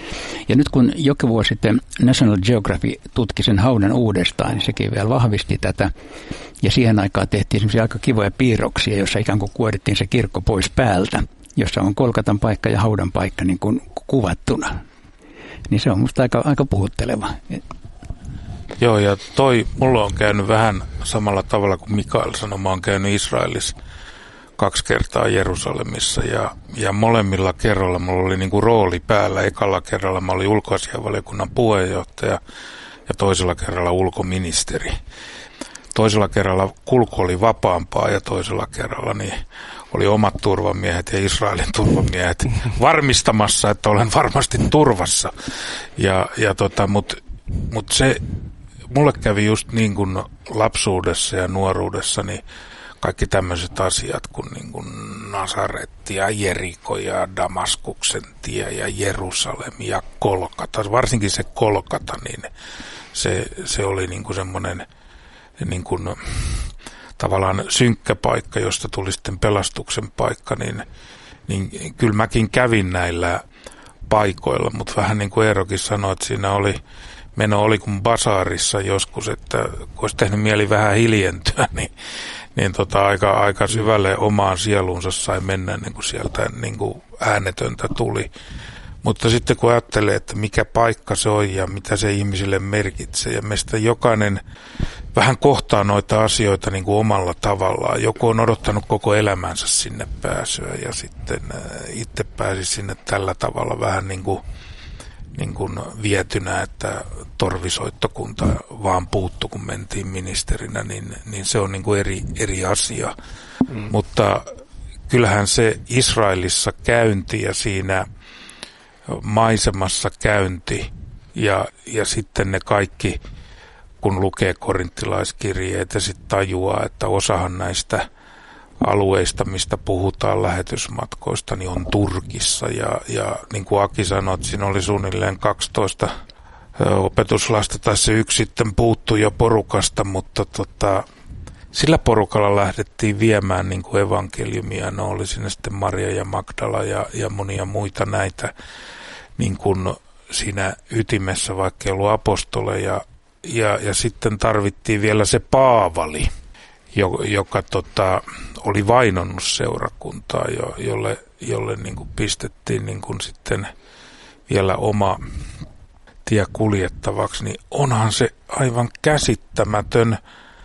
Ja nyt kun jokin vuosi sitten National Geographic tutki sen haudan uudestaan, niin sekin vielä vahvisti tätä. Ja siihen aikaan tehtiin semmoisia aika kivoja piirroksia, jossa ikään kuin kuorittiin se kirkko pois päältä, jossa on Kolkatan paikka ja haudan paikka niin kuin kuvattuna. Niin se on musta aika, aika puhutteleva. Joo, ja toi, mulla on käynyt vähän samalla tavalla kuin Mikael sanoi, mä oon käynyt Israelissa kaksi kertaa Jerusalemissa ja, ja molemmilla kerralla mulla oli niin kuin rooli päällä. Ekalla kerralla mä olin ulkoasiainvaliokunnan puheenjohtaja ja toisella kerralla ulkoministeri. Toisella kerralla kulku oli vapaampaa ja toisella kerralla niin oli omat turvamiehet ja Israelin turvamiehet varmistamassa, että olen varmasti turvassa. Ja, ja tota, mutta mut se, mulle kävi just niin kuin lapsuudessa ja nuoruudessa, niin kaikki tämmöiset asiat kuin, niin kuin Nasaretti ja Jeriko ja Damaskuksen tie ja Jerusalem ja Kolkata, varsinkin se Kolkata, niin se, se oli niin kuin semmoinen niin kuin, tavallaan synkkä paikka, josta tuli sitten pelastuksen paikka, niin, niin kyllä mäkin kävin näillä paikoilla, mutta vähän niin kuin Eerokin sanoi, että siinä oli, meno oli kuin basaarissa joskus, että kun olisi tehnyt mieli vähän hiljentyä, niin niin tota, aika, aika syvälle omaan sieluunsa sai mennä, niin kuin sieltä niin kuin äänetöntä tuli. Mutta sitten kun ajattelee, että mikä paikka se on ja mitä se ihmisille merkitsee, ja meistä jokainen vähän kohtaa noita asioita niin kuin omalla tavallaan. Joku on odottanut koko elämänsä sinne pääsyä ja sitten itse pääsi sinne tällä tavalla vähän niin kuin, niin kuin vietynä, että torvisoittokunta vaan puuttu, kun mentiin ministerinä, niin, niin se on niin kuin eri, eri asia. Mm. Mutta kyllähän se Israelissa käynti ja siinä maisemassa käynti ja, ja sitten ne kaikki, kun lukee korinttilaiskirjeet ja sitten tajuaa, että osahan näistä alueista, mistä puhutaan lähetysmatkoista, niin on Turkissa. Ja, ja niin kuin Aki sanoi, että siinä oli suunnilleen kaksitoista opetuslasta, tai se yksi sitten puuttui jo porukasta, mutta tota, sillä porukalla lähdettiin viemään niin kuin evankeliumia. No oli siinä sitten Maria ja Magdala ja, ja monia muita näitä niin kuin siinä ytimessä, vaikka ei ollut apostoleja. Ja, ja sitten tarvittiin vielä se Paavali, jo, joka tota, oli vainonnut seurakuntaa, jo, jolle, jolle niin kuin pistettiin niin kuin sitten vielä oma tie kuljettavaksi. Niin onhan se aivan käsittämätön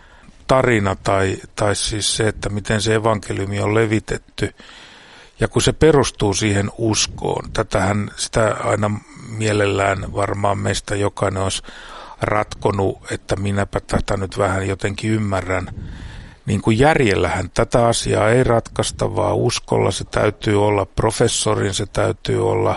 tarina tai, tai siis se, että miten se evankeliumi on levitetty. Ja kun se perustuu siihen uskoon, tätähän sitä aina mielellään varmaan meistä jokainen olisi ratkonut, että minäpä tätä nyt vähän jotenkin ymmärrän. Niin kuin järjellähän tätä asiaa ei ratkaista, vaan uskolla se täytyy olla professorin, se täytyy olla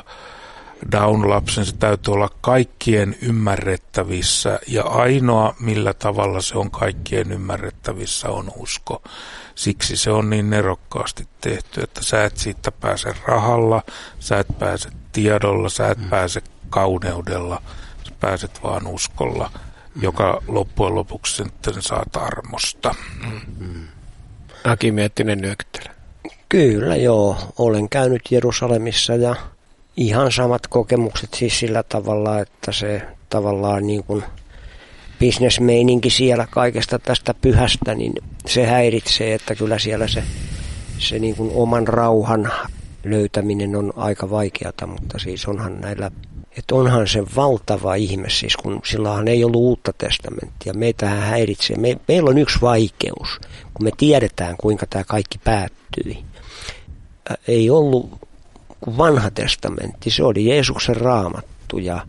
downlapsen, se täytyy olla kaikkien ymmärrettävissä. Ja ainoa, millä tavalla se on kaikkien ymmärrettävissä, on usko. Siksi se on niin nerokkaasti tehty, että sä et siitä pääse rahalla, sä et pääse tiedolla, sä et pääse kauneudella. Pääset vaan uskolla, joka loppujen lopuksi sitten saa armosta. Mm. Aki Miettinen nyökyttelee. Kyllä joo, olen käynyt Jerusalemissa ja ihan samat kokemukset siis sillä tavalla, että se tavallaan niin kuin bisnesmeininki siellä kaikesta tästä pyhästä, niin se häiritsee, että kyllä siellä se, se niin kuin oman rauhan löytäminen on aika vaikeata, mutta siis onhan näillä että onhan se valtava ihme, siis kun silloinhan ei ollut uutta testamenttia. Meitähän häiritsee. Me, meillä on yksi vaikeus, kun me tiedetään, kuinka tämä kaikki päättyi. Ä, ei ollut kuin vanha testamentti. Se oli Jeesuksen raamattu ja,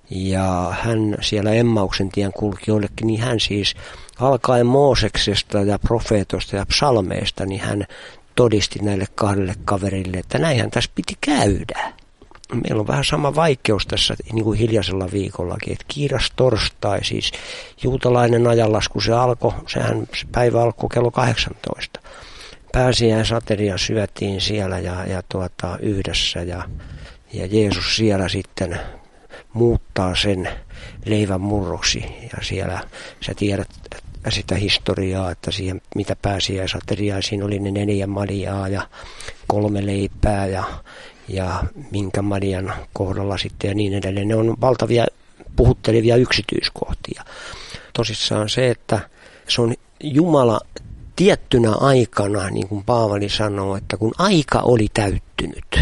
ja hän siellä Emmauksen tien kulki jollekin, niin hän siis alkaen Mooseksesta ja profeetosta ja psalmeista, niin hän todisti näille kahdelle kaverille, että näinhän tässä piti käydä. Meillä on vähän sama vaikeus tässä niin kuin hiljaisella viikollakin, että kiiras torstai, siis juutalainen ajanlasku, se alkoi, sehän se päivä alkoi kello kahdeksantoista. Pääsiäisateria syötiin siellä ja, ja tuota, yhdessä ja, ja Jeesus siellä sitten muuttaa sen leivän murroksi ja siellä sä tiedät sitä historiaa, että siihen mitä pääsiäisateriaa, siinä oli ne neljä maljaa ja kolme leipää ja ja minkä Marian kohdalla sitten ja niin edelleen. Ne on valtavia puhuttelevia yksityiskohtia. Tosissaan se, että se on Jumala tiettynä aikana, niin kuin Paavali sanoo, että kun aika oli täyttynyt,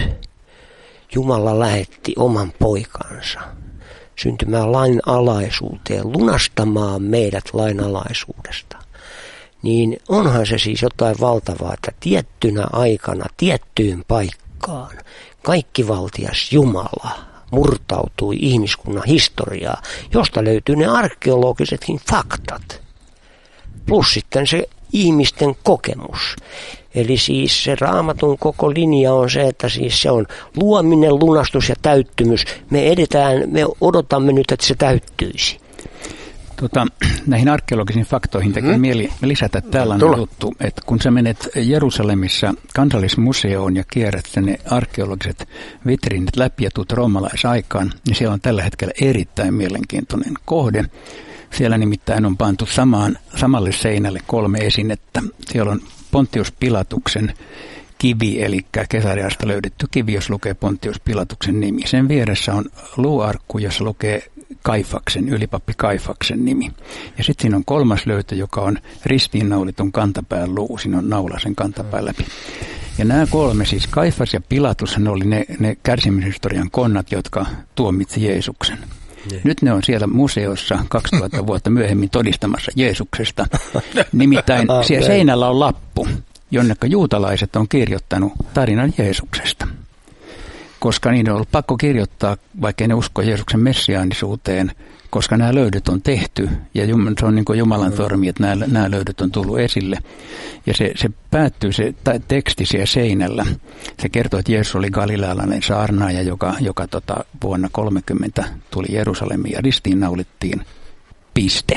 Jumala lähetti oman poikansa syntymään lain alaisuuteen, lunastamaan meidät lain alaisuudesta. Niin onhan se siis jotain valtavaa, että tiettynä aikana, tiettyyn paikkaan, kaikkivaltias Jumala murtautui ihmiskunnan historiaa, josta löytyy ne arkeologisetkin faktat. Plus sitten se ihmisten kokemus. Eli siis se Raamatun koko linja on se, että siis se on luominen, lunastus ja täyttymys. Me edetään, me odotamme nyt, että se täyttyisi. Tota, näihin arkeologisiin faktoihin tekee mm-hmm. mieli lisätä tällainen Tulla. juttu, että kun sä menet Jerusalemissa kansallismuseoon ja kierrät ne arkeologiset vitriinit läpi ja tuut roomalaisaikaan, niin siellä on tällä hetkellä erittäin mielenkiintoinen kohde. Siellä nimittäin on pantu samaan, samalle seinälle kolme esinettä. Siellä on Pontius Pilatuksen kivi, eli Kesariasta löydetty kivi, jos lukee Pontius Pilatuksen nimi. Sen vieressä on luuarkku, jossa lukee Kaifaksen, ylipappi Kaifaksen nimi. Ja sitten siinä on kolmas löytö, joka on ristiinnaulitun kantapään luu. Siinä on naula sen kantapään läpi. Ja nämä kolme, siis Kaifas ja Pilatus, ne oli ne, ne kärsimyshistorian konnat, jotka tuomitsi Jeesuksen. Ne. Nyt ne on siellä museossa kaksituhatta vuotta myöhemmin todistamassa Jeesuksesta. Nimittäin siellä seinällä on lappu, jonneka juutalaiset on kirjoittanut tarinan Jeesuksesta. Koska niin on ollut pakko kirjoittaa, vaikka ne usko Jeesuksen messiaanisuuteen, koska nämä löydöt on tehty, ja se on niin kuin Jumalan tormi, että nämä, nämä löydöt on tullut esille. Ja se, se päättyy, se teksti siellä seinällä. Se kertoo, että Jeesus oli galilealainen saarnaaja, joka, joka tota, vuonna kolmekymmentä tuli Jerusalemiin ja ristiinnaulittiin. Piste.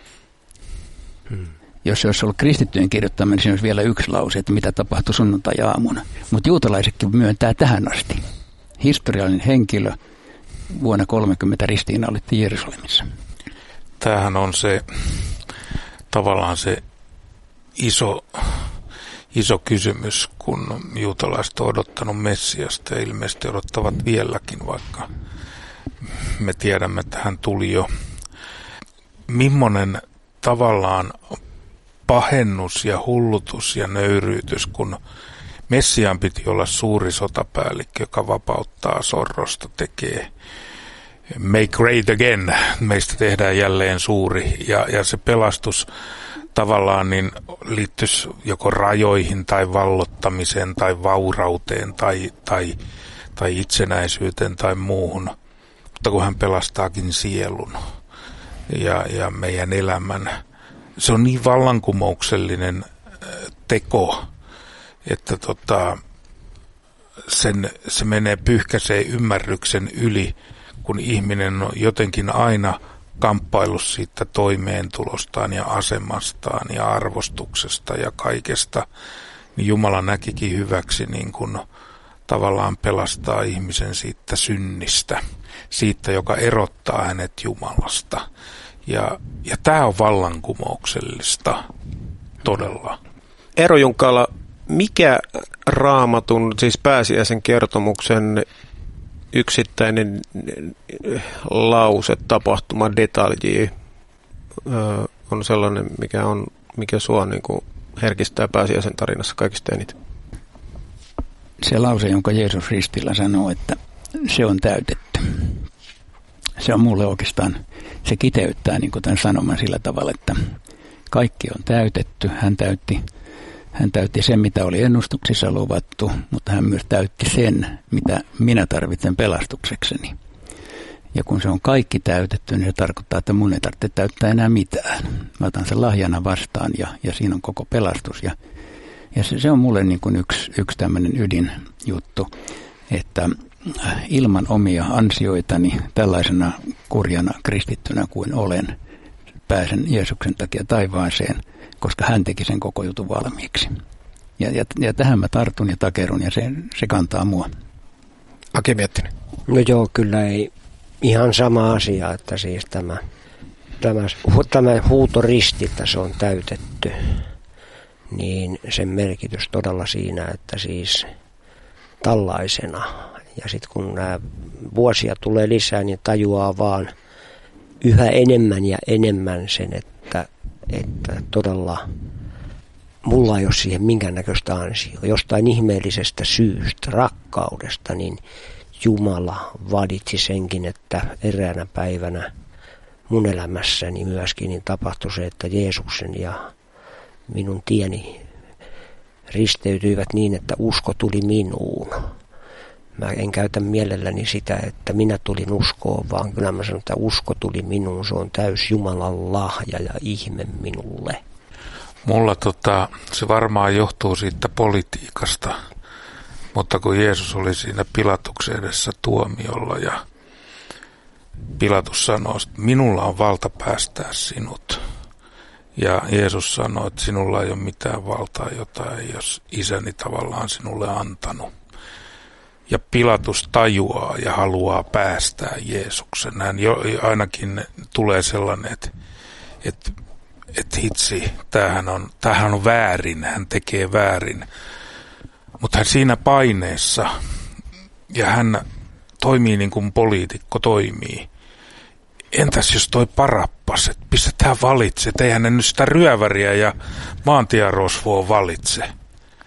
Hmm. Jos se olisi ollut kristittyjen kirjoittama, niin siinä olisi vielä yksi lause, että mitä tapahtui sunnuntai-aamuna. Mutta juutalaisetkin myöntää tähän asti. Historiallinen henkilö vuonna kolmekymmentä ristiinnaulittiin Jerusalemissa. Tämähän on se tavallaan se iso, iso kysymys, kun juutalaiset on odottanut Messiasta ja ilmeisesti odottavat vieläkin, vaikka me tiedämme, että hän tuli jo. Mimmonen tavallaan pahennus ja hullutus ja nöyryytys, kun Messiaan piti olla suuri sotapäällikkö, joka vapauttaa sorrosta, tekee make great again, meistä tehdään jälleen suuri, ja, ja se pelastus tavallaan niin liittyisi joko rajoihin tai vallottamiseen tai vaurauteen tai, tai, tai itsenäisyyteen tai muuhun, mutta kun hän pelastaakin sielun ja, ja meidän elämän, se on niin vallankumouksellinen teko, että tota, sen, se menee pyyhkäisee ymmärryksen yli, kun ihminen on jotenkin aina kamppaillut siitä toimeentulostaan ja asemastaan ja arvostuksesta ja kaikesta, niin Jumala näkikin hyväksi niin kuin tavallaan pelastaa ihmisen siitä synnistä, siitä, joka erottaa hänet Jumalasta. Ja, ja tämä on vallankumouksellista todella. Eero Junkkala, mikä Raamatun, siis pääsiäisen kertomuksen yksittäinen lause, tapahtuma, detalji on sellainen, mikä, on, mikä sua niin kuin herkistää pääsiäisen tarinassa kaikista eniten? Se lause, jonka Jeesus ristillä sanoo, että se on täytetty. Se on mulle oikeastaan, se kiteyttää niin kuin tämän sanoman sillä tavalla, että kaikki on täytetty. Hän täytti, hän täytti sen, mitä oli ennustuksissa luvattu, mutta hän myös täytti sen, mitä minä tarvitsen pelastuksekseni. Ja kun se on kaikki täytetty, niin se tarkoittaa, että mun ei tarvitse täyttää enää mitään. Mä otan sen lahjana vastaan ja, ja siinä on koko pelastus. Ja, ja se, se on mulle niin kuin yksi, yksi tämmöinen ydinjuttu, että ilman omia ansioitani tällaisena kurjana kristittynä kuin olen, pääsen Jeesuksen takia taivaaseen, koska hän teki sen koko jutun valmiiksi. Ja, ja, ja tähän mä tartun ja takerun ja se, se kantaa mua. Aki Miettinen. No joo, kyllä ei ihan sama asia, että siis tämä, tämä, tämä huuto ristiltä se on täytetty, niin sen merkitys todella siinä, että siis tällaisena. Ja sitten kun nämä vuosia tulee lisää, niin tajuaa vaan yhä enemmän ja enemmän sen, että, että todella mulla ei ole siihen minkäännäköistä ansio. Jostain ihmeellisestä syystä, rakkaudesta, niin Jumala valitsi senkin, että eräänä päivänä mun elämässäni myöskin niin tapahtui se, että Jeesuksen ja minun tieni risteytyivät niin, että usko tuli minuun. Mä en käytä mielelläni sitä, että minä tulin uskoon, vaan kyllä mä sanon, että usko tuli minuun. Se on täys Jumalan lahja ja ihme minulle. Mulla tota, se varmaan johtuu siitä politiikasta, mutta kun Jeesus oli siinä Pilatuksen edessä tuomiolla ja Pilatus sanoi, että minulla on valta päästää sinut. Ja Jeesus sanoi, että sinulla ei ole mitään valtaa, jota ei jos isäni tavallaan sinulle antanut. Ja Pilatus tajuaa ja haluaa päästää Jeesuksen. Hän jo, ainakin tulee sellainen, että, että, että hitsi, tämähän on, tämähän on väärin, hän tekee väärin. Mutta hän siinä paineessa, ja hän toimii niin kuin poliitikko toimii. Entäs jos toi Barabas, että pistetään valitse, että eihän ne nyt sitä ryöväriä ja maantierosvoa valitse.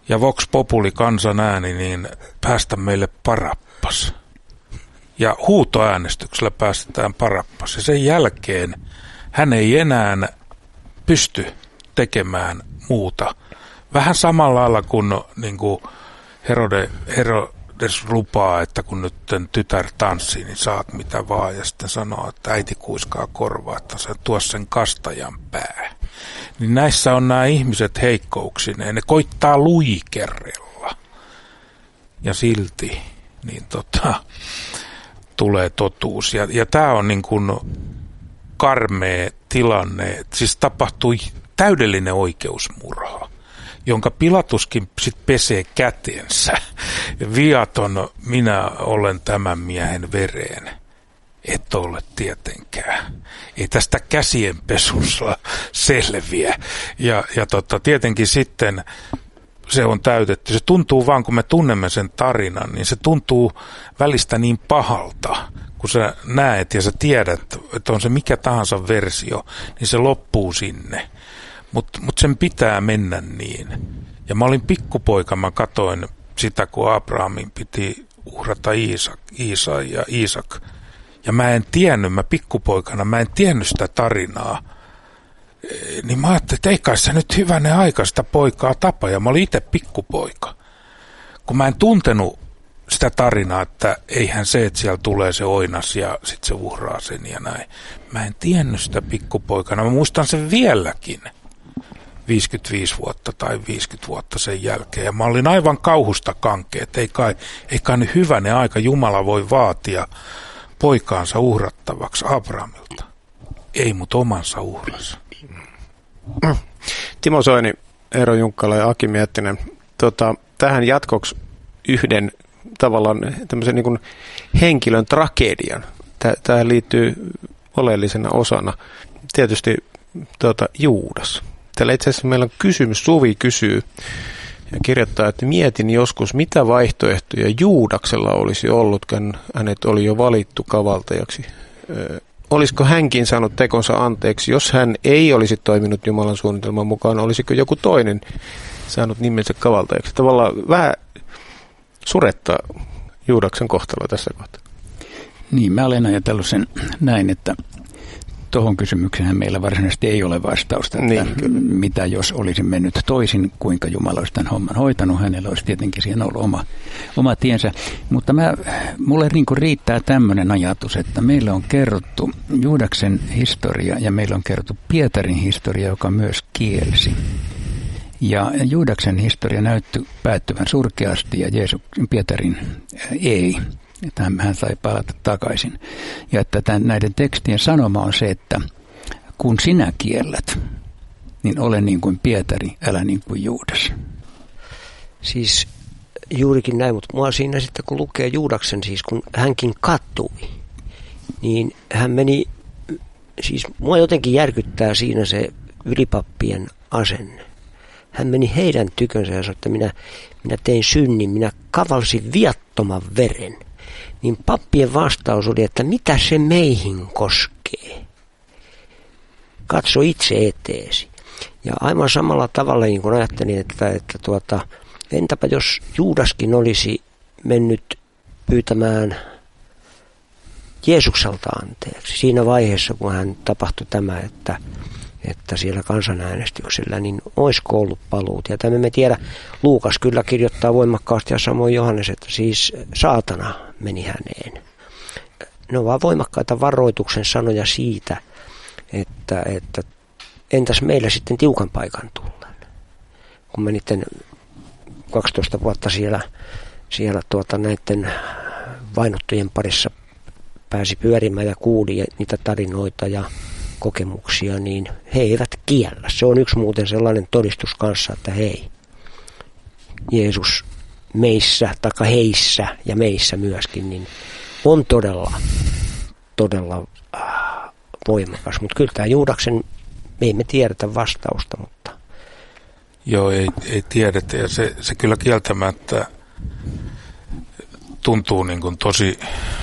ja Vox Populi kansan ääni, niin päästä meille Parappas. Ja huutoäänestyksellä päästetään Parappas. Ja sen jälkeen hän ei enää pysty tekemään muuta. Vähän samalla lailla kuin, niin kuin Herode, Herodes lupaa, että kun nyt tytär tanssii, niin saat mitä vaan. Ja sitten sanoo, että äiti kuiskaa korvaa, että se tuo sen kastajan pää. Niin näissä on nämä ihmiset heikkouksineen. Ne koittaa luikerrella. Ja silti niin tota, tulee totuus. Ja, ja tämä on niin kuin karmea tilanne. Siis tapahtui täydellinen oikeusmurha, jonka Pilatuskin sit pesee kätensä. Viaton minä olen tämän miehen vereen. Et ole tietenkään. Ei tästä käsienpesussa selviä. Ja, ja tota, tietenkin sitten se on täytetty. Se tuntuu vaan, kun me tunnemme sen tarinan, niin se tuntuu välistä niin pahalta, kun sä näet ja sä tiedät, että on se mikä tahansa versio, niin se loppuu sinne. Mutta mut sen pitää mennä niin. Ja mä olin pikkupoika, mä katoin sitä, kun Abrahamin piti uhrata Iisak, Iisa ja Iisak. Ja mä en tiennyt, mä pikkupoikana, mä en tiennyt sitä tarinaa. Niin mä ajattelin, että ei kai se nyt hyvänen aika sitä poikaa tapa. Ja mä olin itse pikkupoika. Kun mä en tuntenut sitä tarinaa, että eihän se, että siellä tulee se oinas ja sit se uhraa sen ja näin. Mä en tiennyt sitä pikkupoikana. Mä muistan sen vieläkin. viisikymmentäviisi vuotta tai viisikymmentä vuotta sen jälkeen. Ja mä olin aivan kauhusta kankea, että ei kai, ei kai nyt hyvänen aika Jumala voi vaatia poikaansa uhrattavaksi Abrahamilta. Ei, mutta omansa uhrasi. Timo Soini, Eero Junkkala ja Aki Miettinen. Tota, tähän jatkoksi yhden tavallaan tämmöisen niin kuin henkilön tragedian. Tähän liittyy oleellisena osana tietysti tota, Juudas. Täällä itse asiassa meillä on kysymys, Suvi kysyy ja kirjoittaa, että mietin joskus, mitä vaihtoehtoja Juudaksella olisi ollut, kun hänet oli jo valittu kavaltajaksi. Ö, olisiko hänkin saanut tekonsa anteeksi, jos hän ei olisi toiminut Jumalan suunnitelman mukaan, olisiko joku toinen saanut nimensä kavaltajaksi? Tavallaan vähän surettaa Juudaksen kohtalo tässä kohtaa. Niin, mä olen ajatellut sen näin, että tuohon kysymykseen meillä varsinaisesti ei ole vastausta, että niin, mitä jos olisi mennyt toisin, kuinka Jumala olisi tämän homman hoitanut. Hänellä olisi tietenkin siinä ollut oma, oma tiensä. Mutta mä, mulle niin kuin riittää tämmöinen ajatus, että meillä on kerrottu Juudaksen historia ja meillä on kerrottu Pietarin historia, joka myös kielsi. Ja Juudaksen historia näytti päättyvän surkeasti ja Jeesuksen Pietarin ei. Että hän sai palata takaisin. Ja että tämän, näiden tekstien sanoma on se, että kun sinä kiellät, niin ole niin kuin Pietari, älä niin kuin Juudas. Siis juurikin näin, mutta mua siinä sitten kun lukee Juudaksen, siis kun hänkin kattui, niin hän meni, siis mua jotenkin järkyttää siinä se ylipappien asenne. Hän meni heidän tykönsä ja sanoi, että minä, minä tein synnin, minä kavalsin viattoman veren. Niin pappien vastaus oli, että mitä se meihin koskee. Katso itse eteesi. Ja aivan samalla tavalla niin kuin ajattelin, että, että tuota, entäpä jos Juudaskin olisi mennyt pyytämään Jeesukselta anteeksi siinä vaiheessa, kun hän tapahtui tämä, että, että siellä kansanäänestyksellä, niin olisiko ollut paluut. Ja tämä me tiedä, Luukas kyllä kirjoittaa voimakkaasti ja samoin Johannes, että siis saatana meni häneen. Ne on vaan voimakkaita varoituksen sanoja siitä, että, että entäs meillä sitten tiukan paikan tullaan. Kun me niiden kaksitoista vuotta siellä, siellä tuota näiden vainottujen parissa pääsi pyörimään ja kuuli niitä tarinoita ja kokemuksia, niin he eivät kiellä. Se on yksi muuten sellainen todistus kanssa, että hei, Jeesus meissä, taka heissä ja meissä myöskin, niin on todella, todella äh, voimakas. Mutta kyllä tämä Juudaksen, me emme tiedetä vastausta, mutta... Joo, ei, ei tiedetä ja se, se kyllä kieltämättä tuntuu niin kuin tosi...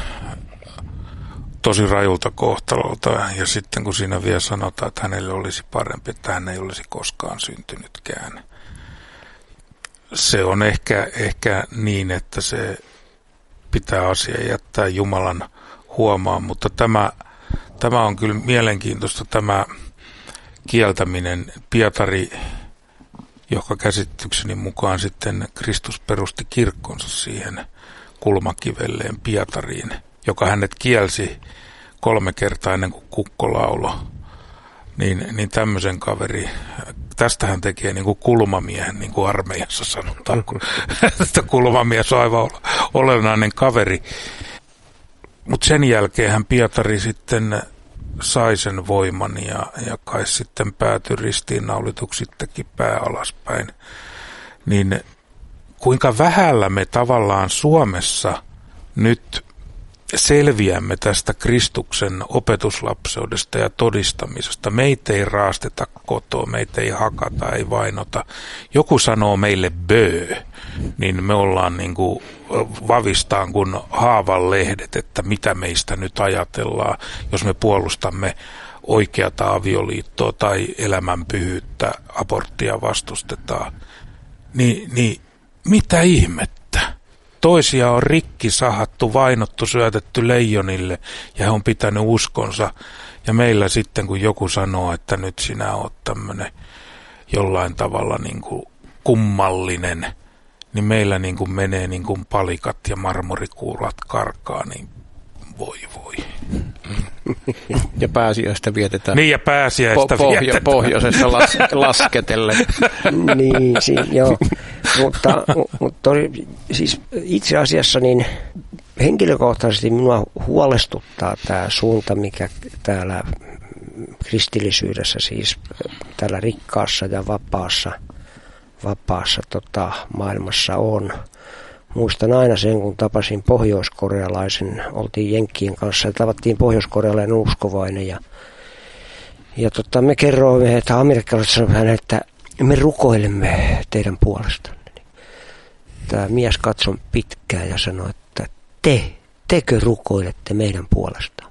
tosi rajulta kohtalolta ja sitten kun siinä vielä sanotaan, että hänelle olisi parempi, että hän ei olisi koskaan syntynytkään. se on ehkä, ehkä niin, että se pitää asia jättää Jumalan huomaan, mutta tämä, tämä on kyllä mielenkiintoista, tämä kieltäminen. Pietari, joka käsitykseni mukaan sitten Kristus perusti kirkkonsa siihen kulmakivelleen Pietariin, joka hänet kielsi kolme kertaa ennen kuin kukko lauloi. Niin, niin tämmöisen kaveri, tästä hän tekee niin kuin kulmamiehen, niin kuin armeijassa sanotaan, kun tästä kulmamies on aivan olennainen kaveri. Mutta sen jälkeen hän Pietari sitten sai sen voiman ja, ja kai sitten päätyi ristiinnaulituksi sittenkin pää alaspäin. Niin kuinka vähällä me tavallaan Suomessa nyt selviämme tästä Kristuksen opetuslapseudesta ja todistamisesta. Meitä ei raasteta kotoa, meitä ei hakata, ei vainota. Joku sanoo meille böö, niin me ollaan niin kuin vavistaan kuin haavan lehdet, että mitä meistä nyt ajatellaan, jos me puolustamme oikeata avioliittoa tai elämänpyhyyttä, aborttia vastustetaan. Ni, niin mitä ihmettä? Toisia on rikki sahattu, vainottu, syötetty leijonille ja he on pitänyt uskonsa. Ja meillä sitten, kun joku sanoo, että nyt sinä oot tämmöinen jollain tavalla niin kuin kummallinen, niin meillä niin kuin menee niin kuin palikat ja marmorikuulat karkaa, niin voi voi. Ja pääsiäistä vietetään. Niin ja pääsiäistä po- pohjo- vietetään. Pohjoisessa las- lasketellen. Niin, si- joo. Mutta, mutta siis itse asiassa niin henkilökohtaisesti minua huolestuttaa tämä suunta, mikä täällä kristillisyydessä, siis täällä rikkaassa ja vapaassa, vapaassa tota, maailmassa on. Muistan aina sen, kun tapasin pohjoiskorealaisen, oltiin jenkkien kanssa ja tavattiin pohjoiskorealainen uskovainen ja, ja tota, me kerroimme, että amerikkalaiset sanoivat, että me rukoilemme teidän puolestanne. Tämä mies katsoi pitkään ja sanoi, että te, tekö rukoilette meidän puolestaan?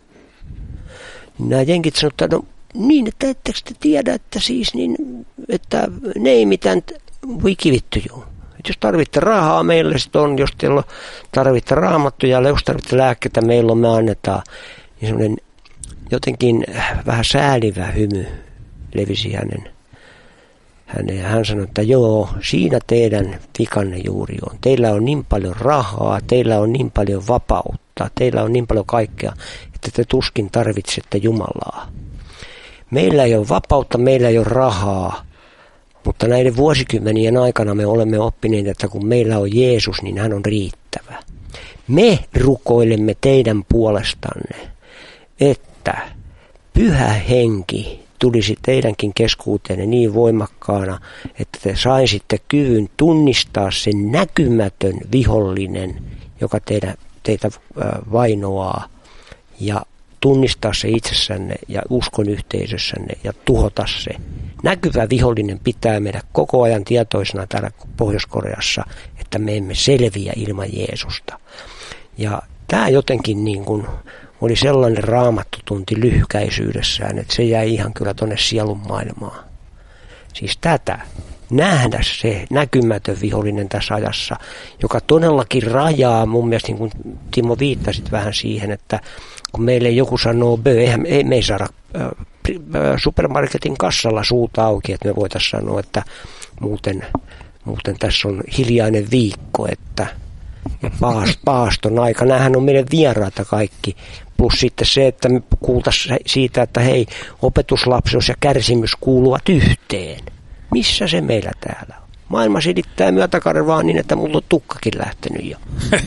Nämä jenkit sanoivat, että no niin, että ettekö te tiedä, että siis niin, että ne ei mitään voi kivitty juu. Jos tarvitte rahaa, meille sitten on, jos teillä tarvitte raamattuja, jos tarvitte lääkkeitä, meillä on, me annetaan. Niin semmoinen jotenkin vähän säälivä hymy levisi hänen. Hänen. Hän sanoi, että joo, siinä teidän vikanne juuri on. Teillä on niin paljon rahaa, teillä on niin paljon vapautta, teillä on niin paljon kaikkea, että te tuskin tarvitsette Jumalaa. Meillä ei ole vapautta, meillä ei ole rahaa. Mutta näiden vuosikymmenien aikana me olemme oppineet, että kun meillä on Jeesus, niin hän on riittävä. Me rukoilemme teidän puolestanne, että Pyhä Henki tulisi teidänkin keskuuteenne niin voimakkaana, että te saisitte kyvyn tunnistaa sen näkymätön vihollinen, joka teitä, teitä vainoaa, ja tunnistaa se itsessänne ja uskon yhteisössänne ja tuhota se. Näkyvä vihollinen pitää meidän koko ajan tietoisena täällä Pohjois-Koreassa, että me emme selviä ilman Jeesusta. Ja tämä jotenkin niin kuin oli sellainen raamattutunti lyhykäisyydessään, että se jäi ihan kyllä tuonne sielun maailmaan. Siis tätä, nähdä se näkymätön vihollinen tässä ajassa, joka todellakin rajaa, mun mielestä niin kuin Timo viittasit vähän siihen, että kun meille joku sanoo bö, eihän, ei me ei saada äh, supermarketin kassalla suuta auki, että me voitaisiin sanoa, että muuten, muuten tässä on hiljainen viikko, että paast, paaston aika. Nämähän on meidän vieraita kaikki. Plus sitten se, että me kuultaisiin siitä, että hei, opetuslapseus ja kärsimys kuuluvat yhteen. Missä se meillä täällä on? Maailma silittää myötäkarvaa niin, että mulla on tukkakin lähtenyt jo.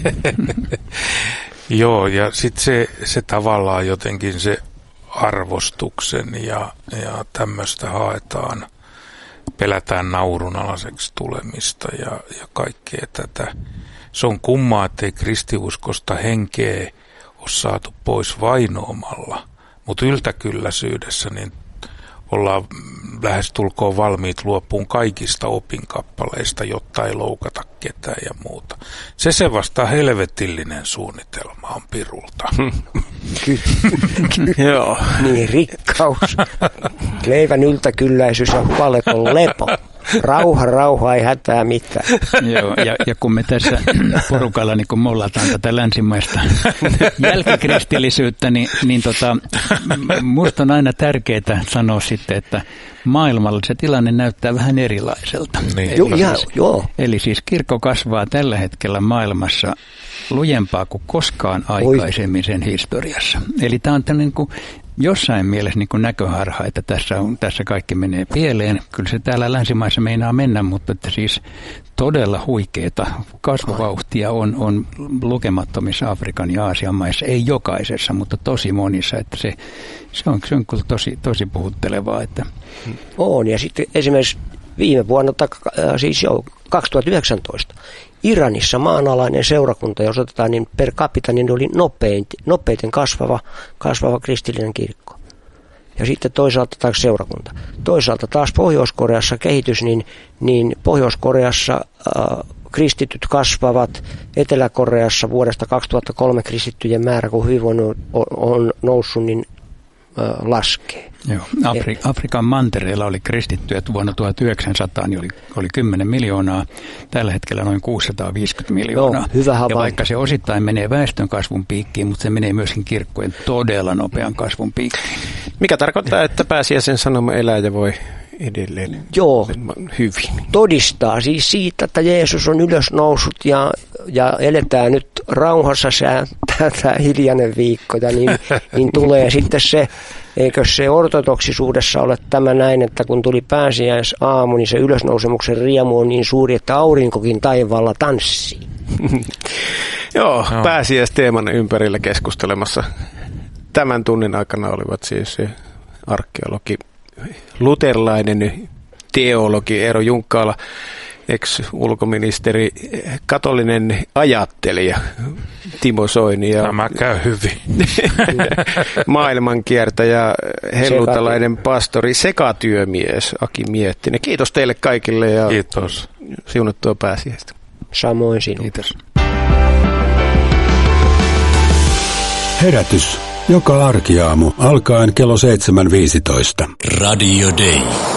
Joo, ja sitten se, se tavallaan jotenkin se arvostuksen ja, ja tämmöistä haetaan, pelätään naurunalaiseksi tulemista ja, ja kaikkea tätä. Se on kummaa, ettei kristiuskosta henkeä ole saatu pois vainoamalla, mutta yltäkylläisyydessä niin ollaan lähestulkoon valmiit luopuun kaikista opinkappaleista, jotta ei loukata ketään ja muuta. Se se vasta helvetillinen suunnitelma on pirulta. Joo. Niin, rikkaus, leivän yltäkylläisyys ja palekon lepo. Rauha, rauha, ei hätää mitään. Joo, ja, ja kun me tässä porukalla niin kun mollataan tätä länsimaista jälkikristillisyyttä, niin, niin tota, musta on aina tärkeää sanoa sitten, että maailmalla se tilanne näyttää vähän erilaiselta. Niin. Joo, ja, joo. Eli siis kirkko kasvaa tällä hetkellä maailmassa lujempaa kuin koskaan aikaisemmin sen historiassa. Eli tämä on tämmöinen niin kuin jossain mielessä niin kuin näköharha, että tässä, on, tässä kaikki menee pieleen. Kyllä se täällä länsimaissa meinaa mennä, mutta että siis todella huikeeta kasvuvauhtia on, on lukemattomissa Afrikan ja Aasian maissa. Ei jokaisessa, mutta tosi monissa. Että se, se, on, se on kyllä tosi, tosi puhuttelevaa. Että. On, ja sitten esimerkiksi viime vuonna, siis jo kaksituhattayhdeksäntoista, Iranissa maanalainen seurakunta, jos otetaan niin per capita, niin oli nopeiten, nopeiten kasvava, kasvava kristillinen kirkko. Ja sitten toisaalta taas seurakunta. Toisaalta taas Pohjois-Koreassa kehitys, niin, niin Pohjois-Koreassa äh, kristityt kasvavat. Etelä-Koreassa vuodesta kaksituhattakolme kristittyjen määrä, kun hyvinvoinnin on, on noussut, niin äh, laskee. Joo, Afri- Afrikan mantereella oli kristittyjä, että vuonna tuhatyhdeksänsataa niin oli, oli kymmenen miljoonaa, tällä hetkellä noin kuusisataaviisikymmentä miljoonaa. Joo, hyvä havainto. Ja vaikka se osittain menee väestön kasvun piikkiin, mutta se menee myöskin kirkkojen todella nopean kasvun piikkiin. Mikä tarkoittaa, että pääsiäisen sanoma elää ja voi edelleen Joo, hyvin. Todistaa siis siitä, että Jeesus on ylösnoussut ja, ja eletään nyt rauhassa tämä hiljainen viikko, ja niin, niin tulee sitten se, eikö se ortodoksisuudessa ole tämä näin, että kun tuli pääsiäisaamu, niin se ylösnousemuksen riemu on niin suuri, että aurinkokin taivaalla tanssii. Joo, no. Pääsiäisteeman ympärillä keskustelemassa tämän tunnin aikana olivat siis arkeologi, luterilainen teologi Eero Junkkaala, ex-ulkoministeri, katolinen ajattelija Timo Soini ja tämä käy hyvin. maailmankiertäjä, hellutalainen pastori, sekatyömies Aki Miettinen. Kiitos teille kaikille ja kiitos. Siunattua pääsiäistä. Samoin sinulle. Kiitos. Herätys joka arkiaamu alkaen kello seitsemän viisitoista. Radio Day.